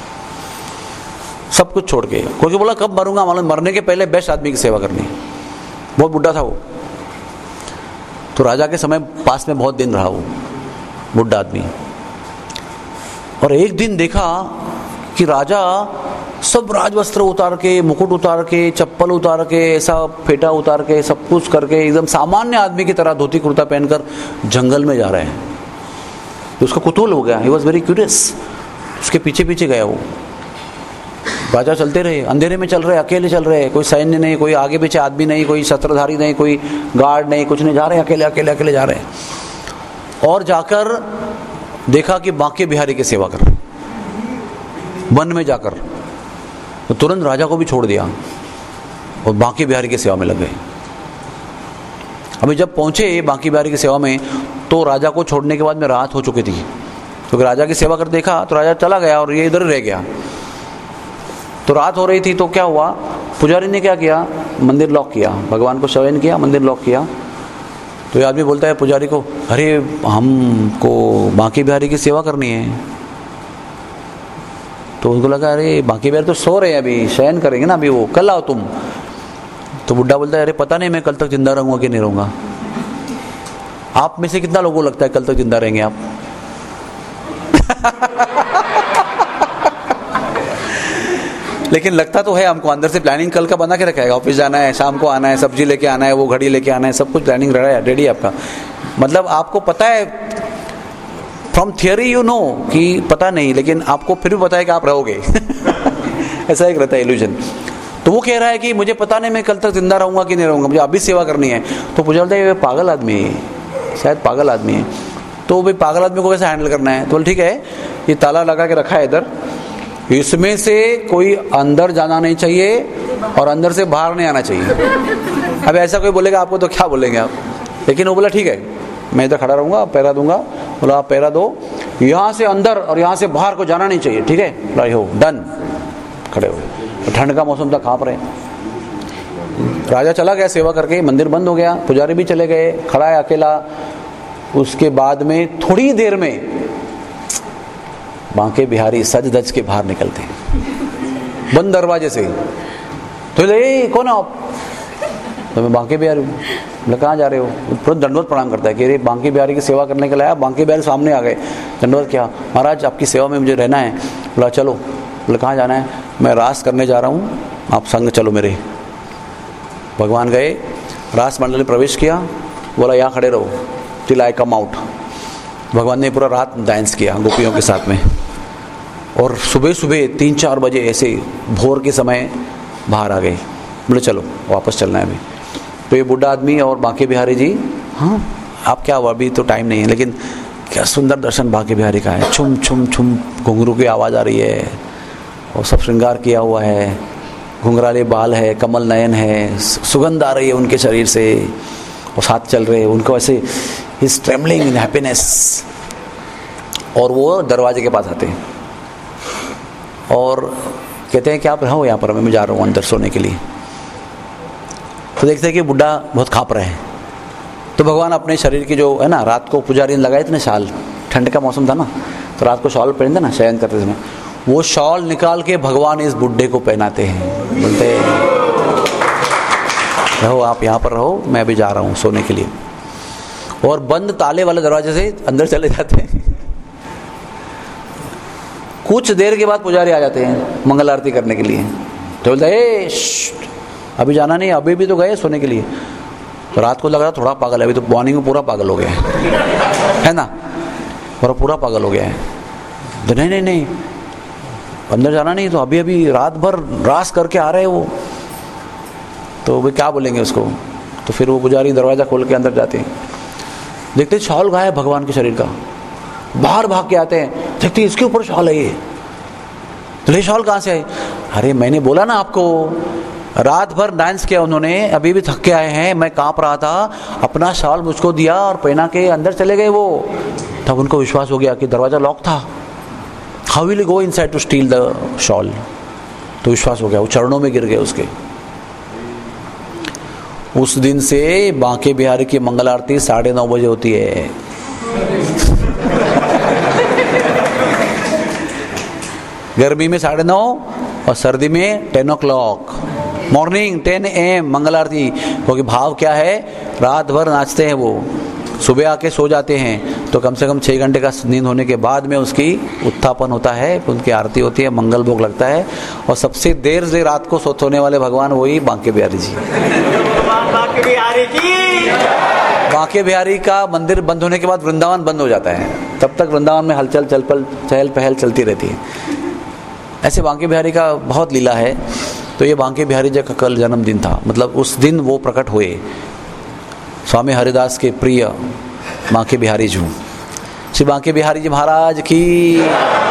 सब कुछ छोड़ के। क्योंकि बोला कब मरूंगा मालूम, मरने के पहले बेस्ट आदमी की सेवा करनी। बहुत बुढ़ा था वो, तो राजा के समय पास में बहुत दिन रहा वो बुढ़ा आदमी। और एक दिन देखा कि राजा सब राजवस्त्र उतार के, मुकुट उतार के, चप्पल उतार के, ऐसा फेटा उतार के, सब कुछ करके एकदम सामान्य आदमी की तरह धोती कुर्ता पहनकर जंगल में जा रहे हैं। तो उसका कुतूहल हो गया, ही वॉज वेरी क्यूरियस। उसके पीछे पीछे गया वो। राजा चलते रहे, अंधेरे में चल रहे, अकेले चल रहे, कोई सैन्य नहीं, कोई आगे पीछे आदमी नहीं, कोई शस्त्रधारी नहीं, कोई गार्ड नहीं, कुछ नहीं, जा रहे अकेले अकेले अकेले जा रहे हैं। और जाकर देखा कि बांके बिहारी की सेवा कर, वन में जाकर तो तुरंत राजा को भी छोड़ दिया और बांके बिहारी की सेवा में लग गए। अभी जब पहुंचे बांके बिहारी की सेवा में, तो राजा को छोड़ने के बाद में रात हो चुकी थी, क्योंकि राजा की सेवा कर देखा तो राजा चला गया और ये इधर रह गया। तो रात हो रही थी, तो क्या हुआ, पुजारी ने क्या किया, मंदिर लॉक किया, भगवान को शयन किया, मंदिर लॉक किया। तो ये आदमी बोलता है पुजारी को, अरे हमको बांके बिहारी की सेवा करनी है। तो उनको लगा अरे बांके बिहारी तो सो रहे हैं, अभी शयन करेंगे ना, अभी वो, कल आओ तुम। तो बुढ़ा बोलता है अरे पता नहीं मैं कल तक जिंदा रहूंगा कि नहीं रहूंगा। आप में से कितना लोगों को लगता है कल तक जिंदा रहेंगे आप? लेकिन लगता तो है हमको, अंदर से प्लानिंग कल का बना के रखा है, ऑफिस जाना है, शाम को आना है, सब्जी लेके आना है, वो घड़ी लेके आना है, सब कुछ प्लानिंग रेडी है आपका। मतलब आपको पता है, फ्रॉम थियोरी यू नो कि पता नहीं, लेकिन आपको फिर भी पता है कि आप रहोगे। ऐसा एक रहता है इल्यूजन। तो वो कह रहा है कि मुझे पता नहीं मैं कल तक जिंदा रहूंगा कि नहीं रहूंगा, मुझे अभी सेवा करनी है। तो मुझे बोलता है ये पागल आदमी है, शायद पागल आदमी है। तो भाई पागल आदमी को कैसे हैंडल करना है? तो बोल ठीक है, ये ताला लगा के रखा है इधर, इसमें से कोई अंदर जाना नहीं चाहिए और अंदर से बाहर नहीं आना चाहिए। अब ऐसा कोई बोलेगा आपको तो क्या बोलेंगे आप? लेकिन वो बोला ठीक है, मैं इधर खड़ा रहूंगा, पहरा दूंगा। बोला आप पहरा दो, यहाँ से अंदर और यहाँ से बाहर को जाना नहीं चाहिए, ठीक है? बोला हो डन। खड़े हो, तो ठंड का मौसम था, कांप रहे। राजा चला गया सेवा करके, मंदिर बंद हो गया, पुजारी भी चले गए, खड़ा है अकेला। उसके बाद में थोड़ी देर में बांके बिहारी सज धज के बाहर निकलते हैं, बंद दरवाजे से। तो बोले कौन हो आप? तो मैं बांके बिहारी हूँ। बोले कहाँ जा रहे हो? तुरंत दंडवत प्रणाम करता है कि अरे बांके बिहारी की सेवा करने के लिए आया। बांके बिहारी सामने आ गए, दंडवत किया, महाराज आपकी सेवा में मुझे रहना है। बोला चलो। बोले कहाँ जाना है? मैं रास करने जा रहा हूँ, आप संग चलो मेरे। भगवान गए, रास मंडल में प्रवेश किया, बोला यहाँ खड़े रहो टिल आई कम आउट। भगवान ने पूरा रात डांस किया गोपियों के साथ में, और सुबह सुबह तीन चार बजे ऐसे भोर के समय बाहर आ गए। बोले चलो वापस चलना है अभी। तो ये बूढ़ा आदमी और बांके बिहारी जी, हाँ आप क्या हुआ, अभी तो टाइम नहीं है, लेकिन क्या सुंदर दर्शन बांके बिहारी का है। छुम छुम छुम घुंघरू की आवाज़ आ रही है, और सब श्रृंगार किया हुआ है, घुंघराले बाल है, कमल नयन है, सुगंध आ रही है उनके शरीर से, और साथ चल रहे हैं उनको ऐसे इज ट्रेमलिंग इन हैप्पीनेस। और वो दरवाजे के पास आते हैं और कहते हैं कि आप रहो यहाँ पर, मैं जा रहा हूँ अंदर सोने के लिए। तो देखते हैं कि बुढ़ा बहुत काँप रहे हैं। तो भगवान अपने शरीर की जो है ना, रात को पुजारी ने लगाए थे ना शाल, ठंड का मौसम था ना, तो रात को शॉल पहनते ना शयन करते समय, वो शॉल निकाल के भगवान इस बुढ़े को पहनाते हैं। बोलते हैं रहो आप यहाँ पर रहो, मैं भी जा रहा हूँ सोने के लिए। और बंद ताले वाले दरवाजे से अंदर चले जाते हैं। कुछ देर के बाद पुजारी आ जाते हैं मंगल आरती करने के लिए। तो बोलते हैं अभी जाना नहीं, अभी भी तो गए सोने के लिए। तो रात को लग रहा थोड़ा पागल है, अभी तो मॉर्निंग में पूरा पागल हो गया है, है ना, और पूरा पागल हो गया है। तो नहीं नहीं नहीं अंदर जाना नहीं, तो अभी अभी रात भर रास करके आ रहे हैं वो, तो वे क्या बोलेंगे उसको। तो फिर वो पुजारी दरवाज़ा खोल के अंदर जाते हैं, देखते शॉल गायब भगवान के शरीर का। बाहर भाग के आते हैं, देखते इसके ऊपर शॉल है ये। तो ये शॉल कहाँ से आई? अरे मैंने बोला ना आपको, रात भर डांस किया उन्होंने, अभी भी थक के आए हैं, मैं कांप रहा था, अपना शॉल मुझको दिया और पहना के अंदर चले गए वो। तब उनको विश्वास हो गया कि दरवाज़ा लॉक था। How will go inside to steal the shawl? तो विश्वास हो गया, वो चरणों में गिर गए उसके। उस दिन से बांके बिहारी की मंगल आरती साढ़े नौ बजे होती है। गर्मी में साढ़े नौ और सर्दी में ten o'clock morning ten A M मंगल आरती। क्योंकि भाव क्या है, रात भर नाचते हैं वो, सुबह आके सो जाते हैं, तो कम से कम छः घंटे का नींद होने के बाद में उसकी उत्थापन होता है, उनकी आरती होती है, मंगल भोग लगता है। और सबसे देर से रात को सोने वाले भगवान वही बांके बिहारी जी। बांके बिहारी की बांके बिहारी का मंदिर बंद होने के बाद वृंदावन बंद हो जाता है, तब तक वृंदावन में हलचल चल पल चहल पहल चलती रहती है। ऐसे बांके बिहारी का बहुत लीला है। तो ये बांके बिहारी जी का कल जन्मदिन था, मतलब उस दिन वो प्रकट हुए, स्वामी हरिदास के प्रिय बांके बिहारी जी। श्री बांके बिहारी जी महाराज की।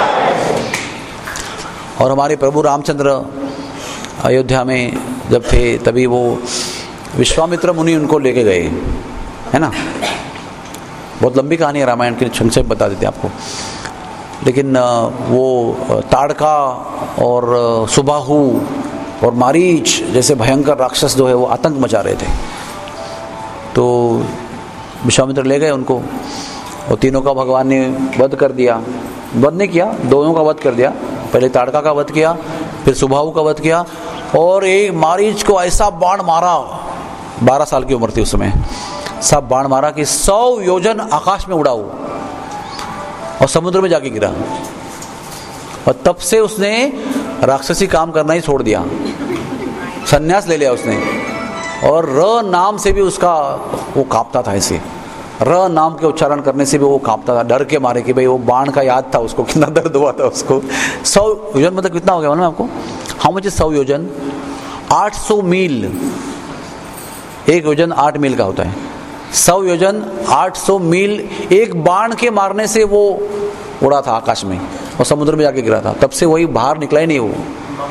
और हमारे प्रभु रामचंद्र अयोध्या में जब थे, तभी वो विश्वामित्र मुनि उनको लेके गए, है ना। बहुत लंबी कहानी है रामायण की, संक्षेप बता देते हैं आपको। लेकिन वो ताड़का और सुबाहु और मारीच जैसे भयंकर राक्षस जो है वो आतंक मचा रहे थे। तो विश्वामित्र ले गए उनको, और तीनों का भगवान ने वध कर दिया। वध नहीं किया, दोनों का वध कर दिया। पहले ताड़का का वध किया, फिर सुबाहु का वध किया, और एक मारीच को ऐसा बाण मारा, बारह साल की उम्र थी उस समय, सब बाण मारा कि सौ योजन आकाश में उड़ा वो, और समुद्र में जाके गिरा। और तब से उसने राक्षसी काम करना ही छोड़ दिया, संन्यास ले लिया उसने। और र नाम से भी उसका वो कांपता था, ऐसे र नाम के उच्चारण करने से भी वो कांपता था, डर के मारे कि भाई वो बाण का याद था उसको, कितना दर्द हुआ था उसको। सौ योजन मतलब कितना हो गया मालूम है आपको? हाउ मच इज सौ योजन? आठ सौ मील। एक योजन आठ मील का होता है, सौ योजन आठ सौ मील। एक बाण के मारने से वो उड़ा था आकाश में और समुद्र में जाके गिरा था। तब से वही बाहर निकला ही नहीं वो।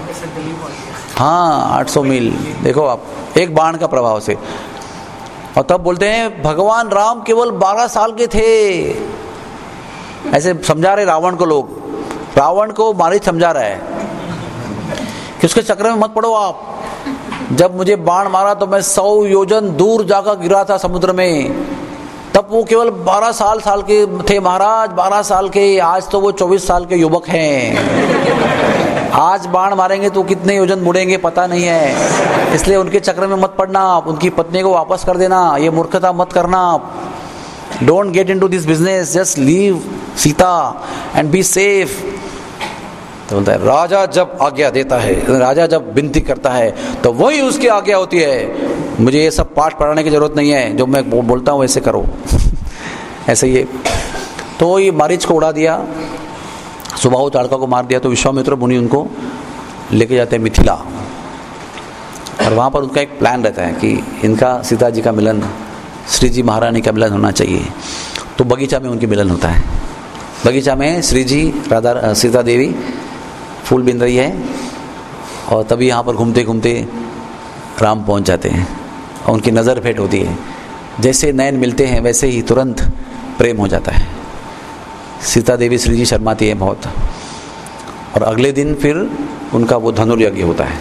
हाँ, आठ सौ मील, देखो आप, एक बाण का प्रभाव से। और तब बोलते हैं भगवान राम केवल बारह साल के थे, ऐसे समझा रहे रावण को लोग। रावण को मारीच समझा रहा है कि उसके चक्कर में मत पड़ो आप। जब मुझे बाण मारा तो मैं सौ योजन दूर जाकर गिरा था समुद्र में, तब वो केवल बारह साल साल के थे महाराज, बारह साल के। आज तो वो चौबीस साल के युवक हैं। आज बाण मारेंगे तो कितने योजन मुड़ेंगे पता नहीं है, इसलिए उनके चक्र में मत पड़ना। उनकी पत्नी को वापस कर देना, ये मूर्खता मत करना। Don't get into this business, just leave Sita and be safe. तो बोलता है राजा जब आज्ञा देता है, राजा जब विनती करता है तो वही उसकी आज्ञा होती है। मुझे ये सब पाठ पढ़ाने की जरूरत नहीं है, जो मैं बोलता हूँ वैसे करो। ऐसे ही तो ये मारीच को उड़ा दिया, सुबाहु ताड़का को मार दिया। तो विश्वामित्र मुनि उनको लेके जाते हैं मिथिला, और वहाँ पर उनका एक प्लान रहता है कि इनका सीता जी का मिलन, श्री जी महारानी का मिलन होना चाहिए। तो बगीचा में उनकी मिलन होता है। बगीचा में श्री जी राधा सीता देवी फूल बिन रही है, और तभी यहाँ पर घूमते घूमते राम पहुँच जाते हैं और उनकी नज़र भेंट होती है। जैसे नयन मिलते हैं वैसे ही तुरंत प्रेम हो जाता है। सीता देवी श्री जी शर्माती है बहुत, और अगले दिन फिर उनका वो धनुर्यज्ञ होता है।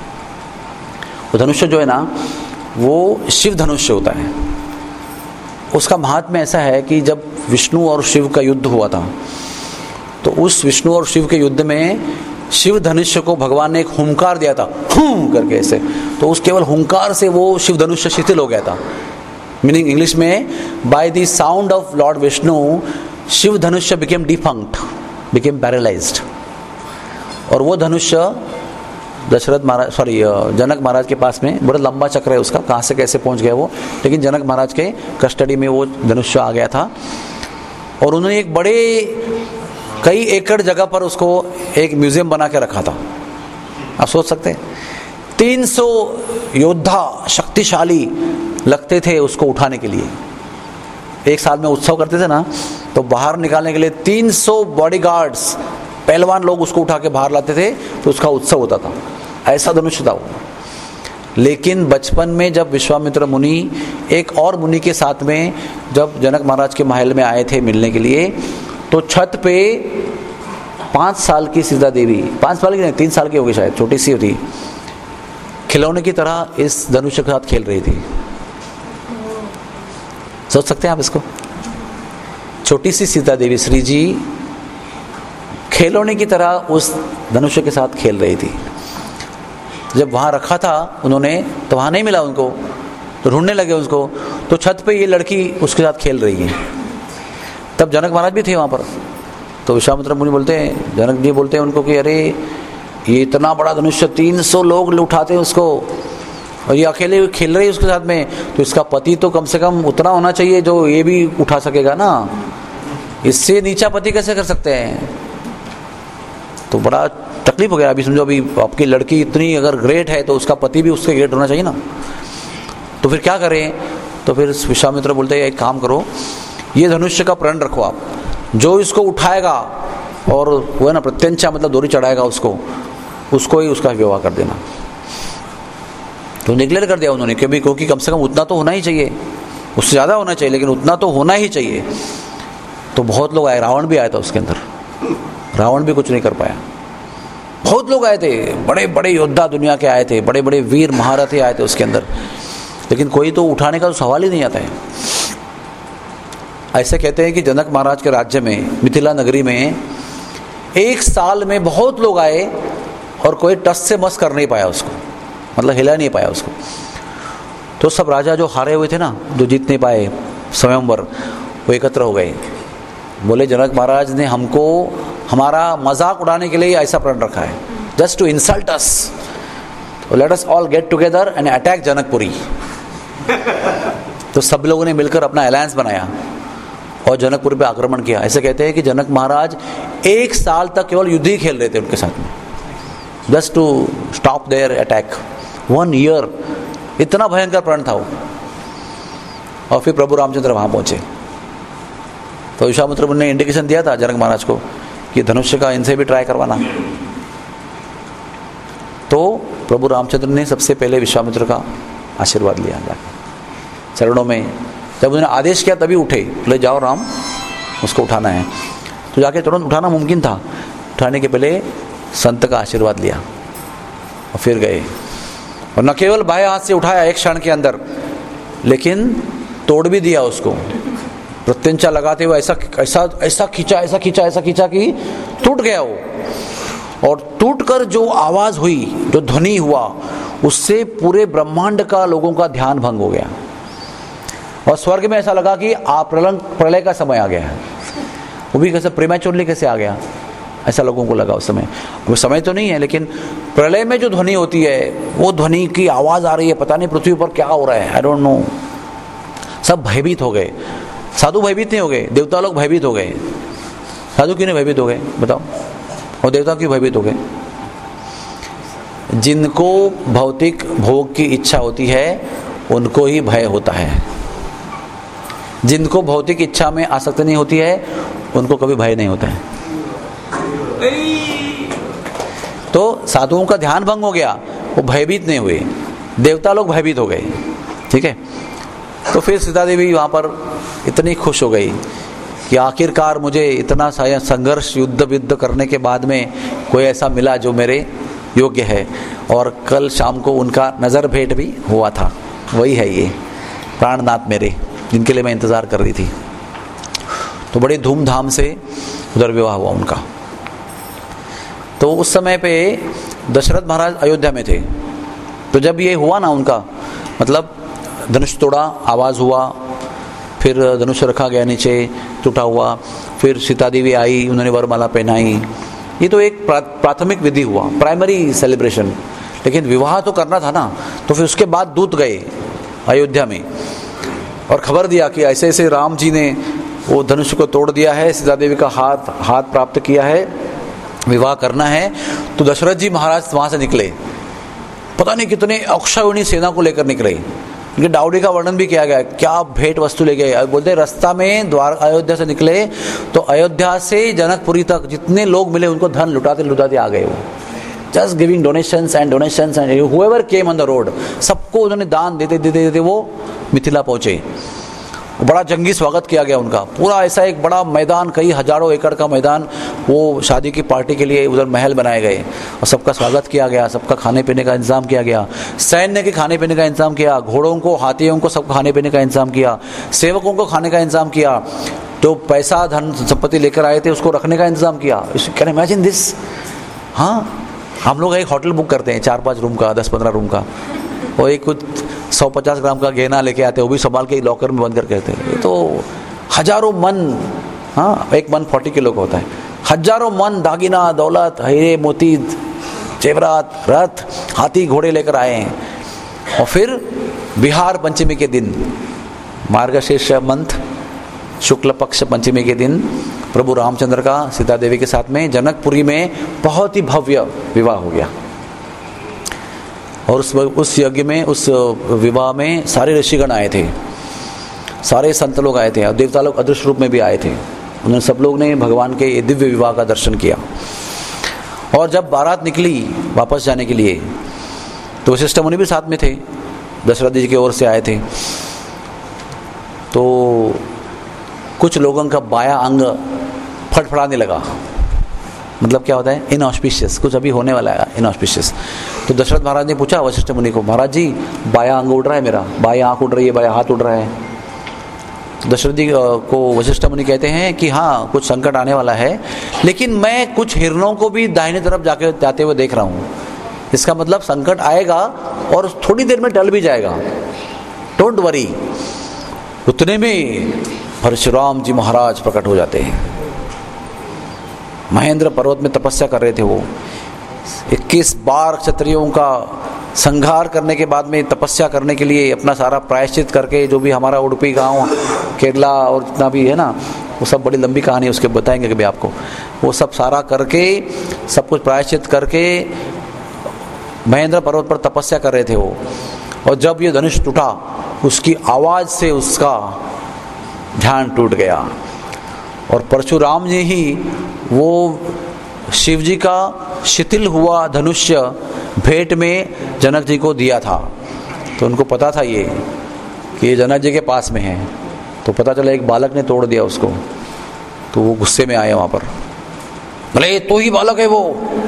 वो धनुष्य जो है ना, वो शिव धनुष्य होता है। उसका महात्म्य ऐसा है कि जब विष्णु और शिव का युद्ध हुआ था, तो उस विष्णु और शिव के युद्ध में शिव धनुष्य को भगवान ने एक हुंकार दिया था, हूं करके ऐसे। तो उस केवल हुंकार से वो शिव धनुष्य शिथिल हो गया था। मीनिंग इंग्लिश में, by the sound of Lord Vishnu Shiva dhanushya became defunct, became paralysed. और वो धनुष्य दशरथ महाराज सॉरी जनक महाराज के पास में, बड़ा लंबा चक्र है उसका, कहाँ से कैसे पहुँच गया वो, लेकिन जनक महाराज के कस्टडी में वो धनुष्य आ गया था। और उन्होंने एक बड़े कई एकड़ जगह पर उसको एक म्यूजियम बना के रखा था। आप सोच सकते हैं, तीन सौ योद्धा शक्तिशाली लगते थे उसको उठाने के लिए। एक साल में उत्सव करते थे ना, तो बाहर निकालने के लिए तीन सौ बॉडीगार्ड्स, पहलवान लोग उसको उठा के बाहर लाते थे, तो उसका उत्सव होता था। ऐसा धनुष था वो। लेकिन बचपन में जब विश्वामित्र मुनि एक और मुनि के साथ में जब जनक महाराज के महल में आए थे मिलने के लिए, तो छत पे पाँच साल की सीता देवी, पाँच साल की नहीं, तीन साल की होगी शायद, छोटी सी थी, खिलौने की तरह इस धनुष के साथ खेल रही थी। सोच सकते हैं आप इसको? छोटी सी सीता देवी श्री जी खिलौने की तरह उस धनुष के साथ खेल रही थी। जब वहाँ रखा था उन्होंने, तो वहाँ नहीं मिला उनको, तो ढूंढने लगे उसको, तो छत पे ये लड़की उसके साथ खेल रही है। तब जनक महाराज भी थे वहाँ पर। तो विश्वामित्र मुनि बोलते हैं, जनक जी बोलते हैं उनको कि अरे ये इतना बड़ा धनुष्य, तीन सौ लोग उठाते हैं उसको, और ये अकेले खेल रही है उसके साथ में, तो इसका पति तो कम से कम उतना होना चाहिए जो ये भी उठा सकेगा ना, इससे नीचा पति कैसे कर सकते हैं? तो बड़ा तकलीफ हो गया। अभी समझो, अभी आपकी लड़की इतनी अगर ग्रेट है तो उसका पति भी उसके ग्रेट होना चाहिए ना। तो फिर क्या करें? तो फिर विश्वामित्र बोलते हैं एक काम करो, ये धनुष्य का प्रण रखो आप, जो इसको उठाएगा और वो है ना प्रत्यंचा मतलब डोरी चढ़ाएगा उसको, उसको ही उसका विवाह कर देना। तो डिक्लेयर कर दिया उन्होंने, क्योंकि क्योंकि कम से कम उतना तो होना ही चाहिए, उससे ज़्यादा होना चाहिए लेकिन उतना तो होना ही चाहिए। तो बहुत लोग आए, रावण भी आया था उसके अंदर, रावण भी कुछ नहीं कर पाया। बहुत लोग आए थे, बड़े बड़े योद्धा दुनिया के आए थे, बड़े बड़े वीर महारथी आए थे उसके अंदर, लेकिन कोई तो उठाने का तो सवाल ही नहीं आता है। ऐसे कहते हैं कि जनक महाराज के राज्य में, मिथिला नगरी में एक साल में बहुत लोग आए और कोई टस से मस कर नहीं पाया उसको, मतलब हिला नहीं पाया उसको। तो सब राजा जो हारे हुए थे ना, जो जीत नहीं पाए स्वयंवर, वो एकत्र हो गए। बोले जनक महाराज ने हमको हमारा मजाक उड़ाने के लिए ऐसा प्रण रखा है, just to insult us, let us all get together and attack Janakpuri. तो सब लोगों ने मिलकर अपना अलायंस बनाया और जनकपुर पे आक्रमण किया। ऐसे कहते हैं कि जनक महाराज एक साल तक केवल युद्ध ही खेल रहे थे उनके साथ में, just to stop their attack. One year, इतना भयंकर प्रण था वो। और फिर प्रभु रामचंद्र वहां पहुंचे, तो विश्वामित्र ने इंडिकेशन दिया था जनक महाराज को कि धनुष्य का इनसे भी ट्राई करवाना। तो प्रभु रामचंद्र ने सबसे पहले विश्वामित्र का आशीर्वाद लिया जाकर चरणों में। जब उन्होंने आदेश किया तभी उठे, बोले जाओ राम, उसको उठाना है। तो जाके तुरंत उठाना मुमकिन था, उठाने के पहले संत का आशीर्वाद लिया और फिर गए। और न केवल बाएं हाथ से उठाया एक क्षण के अंदर, लेकिन तोड़ भी दिया उसको, प्रत्यंचा लगाते हुए ऐसा ऐसा ऐसा खींचा ऐसा खींचा ऐसा खींचा कि टूट गया वो। और टूटकर जो आवाज हुई, जो ध्वनि हुआ, उससे पूरे ब्रह्मांड का लोगों का ध्यान भंग हो गया और स्वर्ग में ऐसा लगा कि आप प्रलय का समय आ गया है। वो भी कैसे प्रीमैच्योरली कैसे आ गया, ऐसा लोगों को लगा उस समय। वो समय तो नहीं है, लेकिन प्रलय में जो ध्वनि होती है, वो ध्वनि की आवाज आ रही है, पता नहीं पृथ्वी पर क्या हो रहा है, आई डोंट नो। सब भयभीत हो गए। साधु भयभीत नहीं हो गए, देवता लोग भयभीत हो गए। साधु क्यों नहीं भयभीत हो गए बताओ, और देवता क्यों भयभीत हो गए? जिनको भौतिक भोग की इच्छा होती है उनको ही भय होता है। जिनको भौतिक इच्छा में आसक्ति नहीं होती है उनको कभी भय नहीं होता है। तो साधुओं का ध्यान भंग हो गया, वो भयभीत नहीं हुए, देवता लोग भयभीत हो गए। ठीक है, तो फिर सीता देवी वहां पर इतनी खुश हो गई कि आखिरकार मुझे इतना संघर्ष युद्ध युद्ध करने के बाद में कोई ऐसा मिला जो मेरे योग्य है। और कल शाम को उनका नज़र भेंट भी हुआ था, वही है ये प्राणनाथ मेरे, जिनके लिए मैं इंतज़ार कर रही थी। तो बड़ी धूमधाम से उधर विवाह हुआ उनका। तो उस समय पे दशरथ महाराज अयोध्या में थे। तो जब ये हुआ ना उनका, मतलब धनुष तोड़ा, आवाज़ हुआ, फिर धनुष रखा गया नीचे, टूटा हुआ, फिर सीता देवी आई, उन्होंने वरमाला पहनाई। ये तो एक प्रा, प्राथमिक विधि हुआ, प्राइमरी सेलिब्रेशन। लेकिन विवाह तो करना था ना, तो फिर उसके बाद दूत गए अयोध्या में और खबर दिया कि ऐसे ऐसे राम जी ने वो धनुष को तोड़ दिया है, सीता देवी का हाथ हाथ प्राप्त किया है, विवाह करना है। तो दशरथ जी महाराज वहाँ से निकले, पता नहीं कितने अक्षौहिणी सेना को लेकर निकले। इनके डाउडी का वर्णन भी किया गया, क्या भेंट वस्तु ले गए। बोलते रास्ता में द्वार अयोध्या से निकले तो अयोध्या से जनकपुरी तक जितने लोग मिले उनको धन लुटाते लुटाते आ गए। वो just giving donations and donations and whoever came on the road, सबको उन्होंने दान देते देते देते वो मिथिला पहुंचे। बड़ा जंगी स्वागत किया गया उनका, पूरा ऐसा एक बड़ा मैदान, कई हजारों एकड़ का मैदान, वो शादी की पार्टी के लिए उधर महल बनाए गए और सबका स्वागत किया गया, सबका खाने पीने का इंतजाम किया गया, सैन्य के खाने पीने का इंतजाम किया, घोड़ों को, हाथियों को, सबको खाने पीने का इंतजाम किया, सेवकों को खाने का इंतजाम किया, तो पैसा धन संपत्ति लेकर आए थे उसको रखने का इंतजाम किया। Can imagine this. हाँ, हम लोग एक होटल बुक करते हैं चार पाँच रूम का, दस पंद्रह रूम का, और एक कुछ सौ पचास ग्राम का गहना लेके आते हैं, वो भी संभाल के लॉकर में बंद करके आते हैं। तो हजारों मन, हाँ एक मन फोर्टी किलो का होता है, हजारों मन दागिना दौलत हीरे मोती जेवरात रथ हाथी घोड़े लेकर आए हैं। और फिर बिहार पंचमी के दिन, मार्गशीर्ष मंथ शुक्ल पक्ष पंचमी के दिन प्रभु रामचंद्र का सीता देवी के साथ में जनकपुरी में बहुत ही भव्य विवाह हो गया। और उस उस यज्ञ में, उस विवाह में सारे ऋषिगण आए थे, सारे संत लोग आए थे और देवता लोग अदृश्य रूप में भी आए थे। उन्होंने सब लोग ने भगवान के दिव्य विवाह का दर्शन किया। और जब बारात निकली वापस जाने के लिए तो वशिष्ठ मुनि भी साथ में थे, दशरथ जी की ओर से आए थे। तो कुछ लोगों का बाया अंग फटफड़ाने लगा, मतलब क्या होता है, इनऑस्पिशियस, कुछ अभी होने वाला है इनऑस्पिशियस। तो दशरथ महाराज ने पूछा वशिष्ठ मुनि को, महाराज जी बाया अंग उड़ रहा है मेरा, बाया आंख उड़ रही है, बाया हाथ उड़ रहा है। तो दशरथ जी को वशिष्ठ मुनि कहते हैं कि हाँ कुछ संकट आने वाला है, लेकिन मैं कुछ हिरणों को भी दाहिने तरफ जाके जाते हुए देख रहा हूँ। इसका मतलब संकट आएगा और थोड़ी देर में टल भी जाएगा, डोंट वरी। उतने में परशुराम जी महाराज प्रकट हो जाते हैं। महेंद्र पर्वत में तपस्या कर रहे थे वो, इक्कीस बार क्षत्रियों का संहार करने के बाद में तपस्या करने के लिए अपना सारा प्रायश्चित करके, जो भी हमारा उडुपी गांव केरला और जितना भी है ना, वो सब बड़ी लंबी कहानी है, उसके बताएंगे कभी आपको। वो सब सारा करके, सब कुछ प्रायश्चित करके महेंद्र पर्वत पर तपस्या कर रहे थे वो। और जब ये धनुष टूटा, उसकी आवाज़ से उसका ध्यान टूट गया। और परशुराम जी ही वो शिव जी का शिथिल हुआ धनुष्य भेंट में जनक जी को दिया था। तो उनको पता था ये कि ये जनक जी के पास में है। तो पता चला एक बालक ने तोड़ दिया उसको, तो वो गुस्से में आए वहाँ पर, बोले तो ही बालक है वो।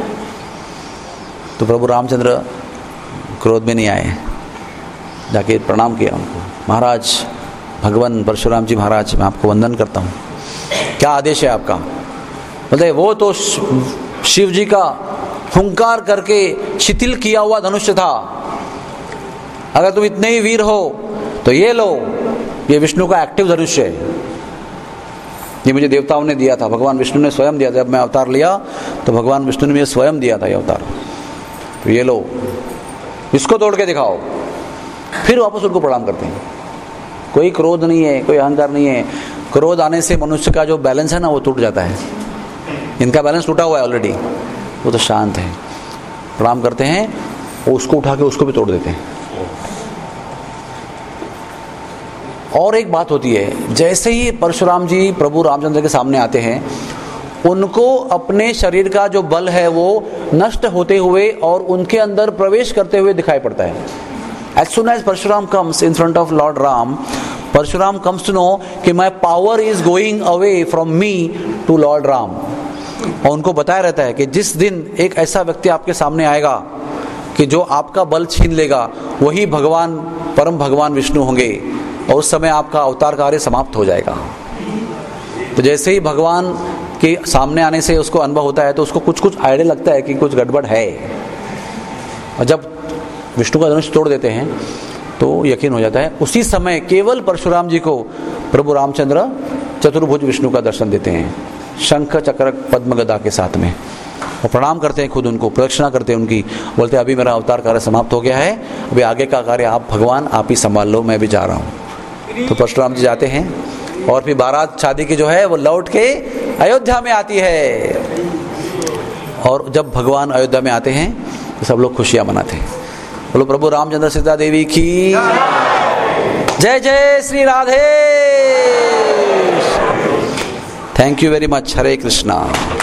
तो प्रभु रामचंद्र क्रोध में नहीं आए, जाके प्रणाम किया उनको, महाराज भगवान परशुराम जी महाराज मैं आपको वंदन करता हूँ, क्या आदेश है आपका। बोलते वो तो शिव जी का हुंकार करके शिथिल किया हुआ धनुष था। अगर तुम इतने ही वीर हो तो ये लो, ये विष्णु का एक्टिव धनुष है, ये मुझे देवताओं ने दिया था, भगवान विष्णु ने स्वयं दिया था। जब मैं अवतार लिया तो भगवान विष्णु ने मुझे स्वयं दिया था ये अवतार, तो ये लो, इसको तोड़ के दिखाओ। फिर वापस उनको प्रणाम करते हैं। कोई क्रोध नहीं है, कोई अहंकार नहीं है। क्रोध आने से मनुष्य का जो बैलेंस है ना वो टूट जाता है। इनका बैलेंस टूटा हुआ है ऑलरेडी, वो तो शांत है। प्रणाम करते हैं, वो उसको उठा के उसको भी तोड़ देते हैं। और एक बात होती है, जैसे ही परशुराम जी प्रभु रामचंद्र के सामने आते हैं, उनको अपने शरीर का जो बल है वो नष्ट होते हुए और उनके अंदर प्रवेश करते हुए दिखाई पड़ता है। As soon as Parshuram comes in front of Lord Ram, Parshuram comes to know कि my power is going away from me to Lord Ram। और उनको बताया रहता है कि जिस दिन एक ऐसा व्यक्ति आपके सामने आएगा कि जो आपका बल छीन लेगा, वही भगवान परम भगवान विष्णु होंगे, और उस समय आपका अवतार कार्य समाप्त हो जाएगा। तो जैसे ही भगवान के सामने आने से उसको अनुभव होता है तो उसको कुछ कुछ आइडिया लगता है कि कुछ गड़बड़ है, और जब विष्णु का धनुष तोड़ देते हैं तो यकीन हो जाता है। उसी समय केवल परशुराम जी को प्रभु रामचंद्र चतुर्भुज विष्णु का दर्शन देते हैं, शंख चक्र पद्म गदा के साथ में। और प्रणाम करते हैं, खुद उनको प्रदक्षिणा करते हैं उनकी, बोलते हैं अभी मेरा अवतार कार्य समाप्त हो गया है, अभी आगे का कार्य आप भगवान आप ही संभाल लो, मैं भी जा रहा हूँ। तो परशुराम जी जाते हैं, और फिर बारात शादी की जो है वो लौट के अयोध्या में आती है। और जब भगवान अयोध्या में आते हैं तो सब लोग खुशियां मनाते हैं। बोलो प्रभु रामचंद्र सीता देवी की जय। जय Shri Radhe. Thank you very much. Hare Krishna.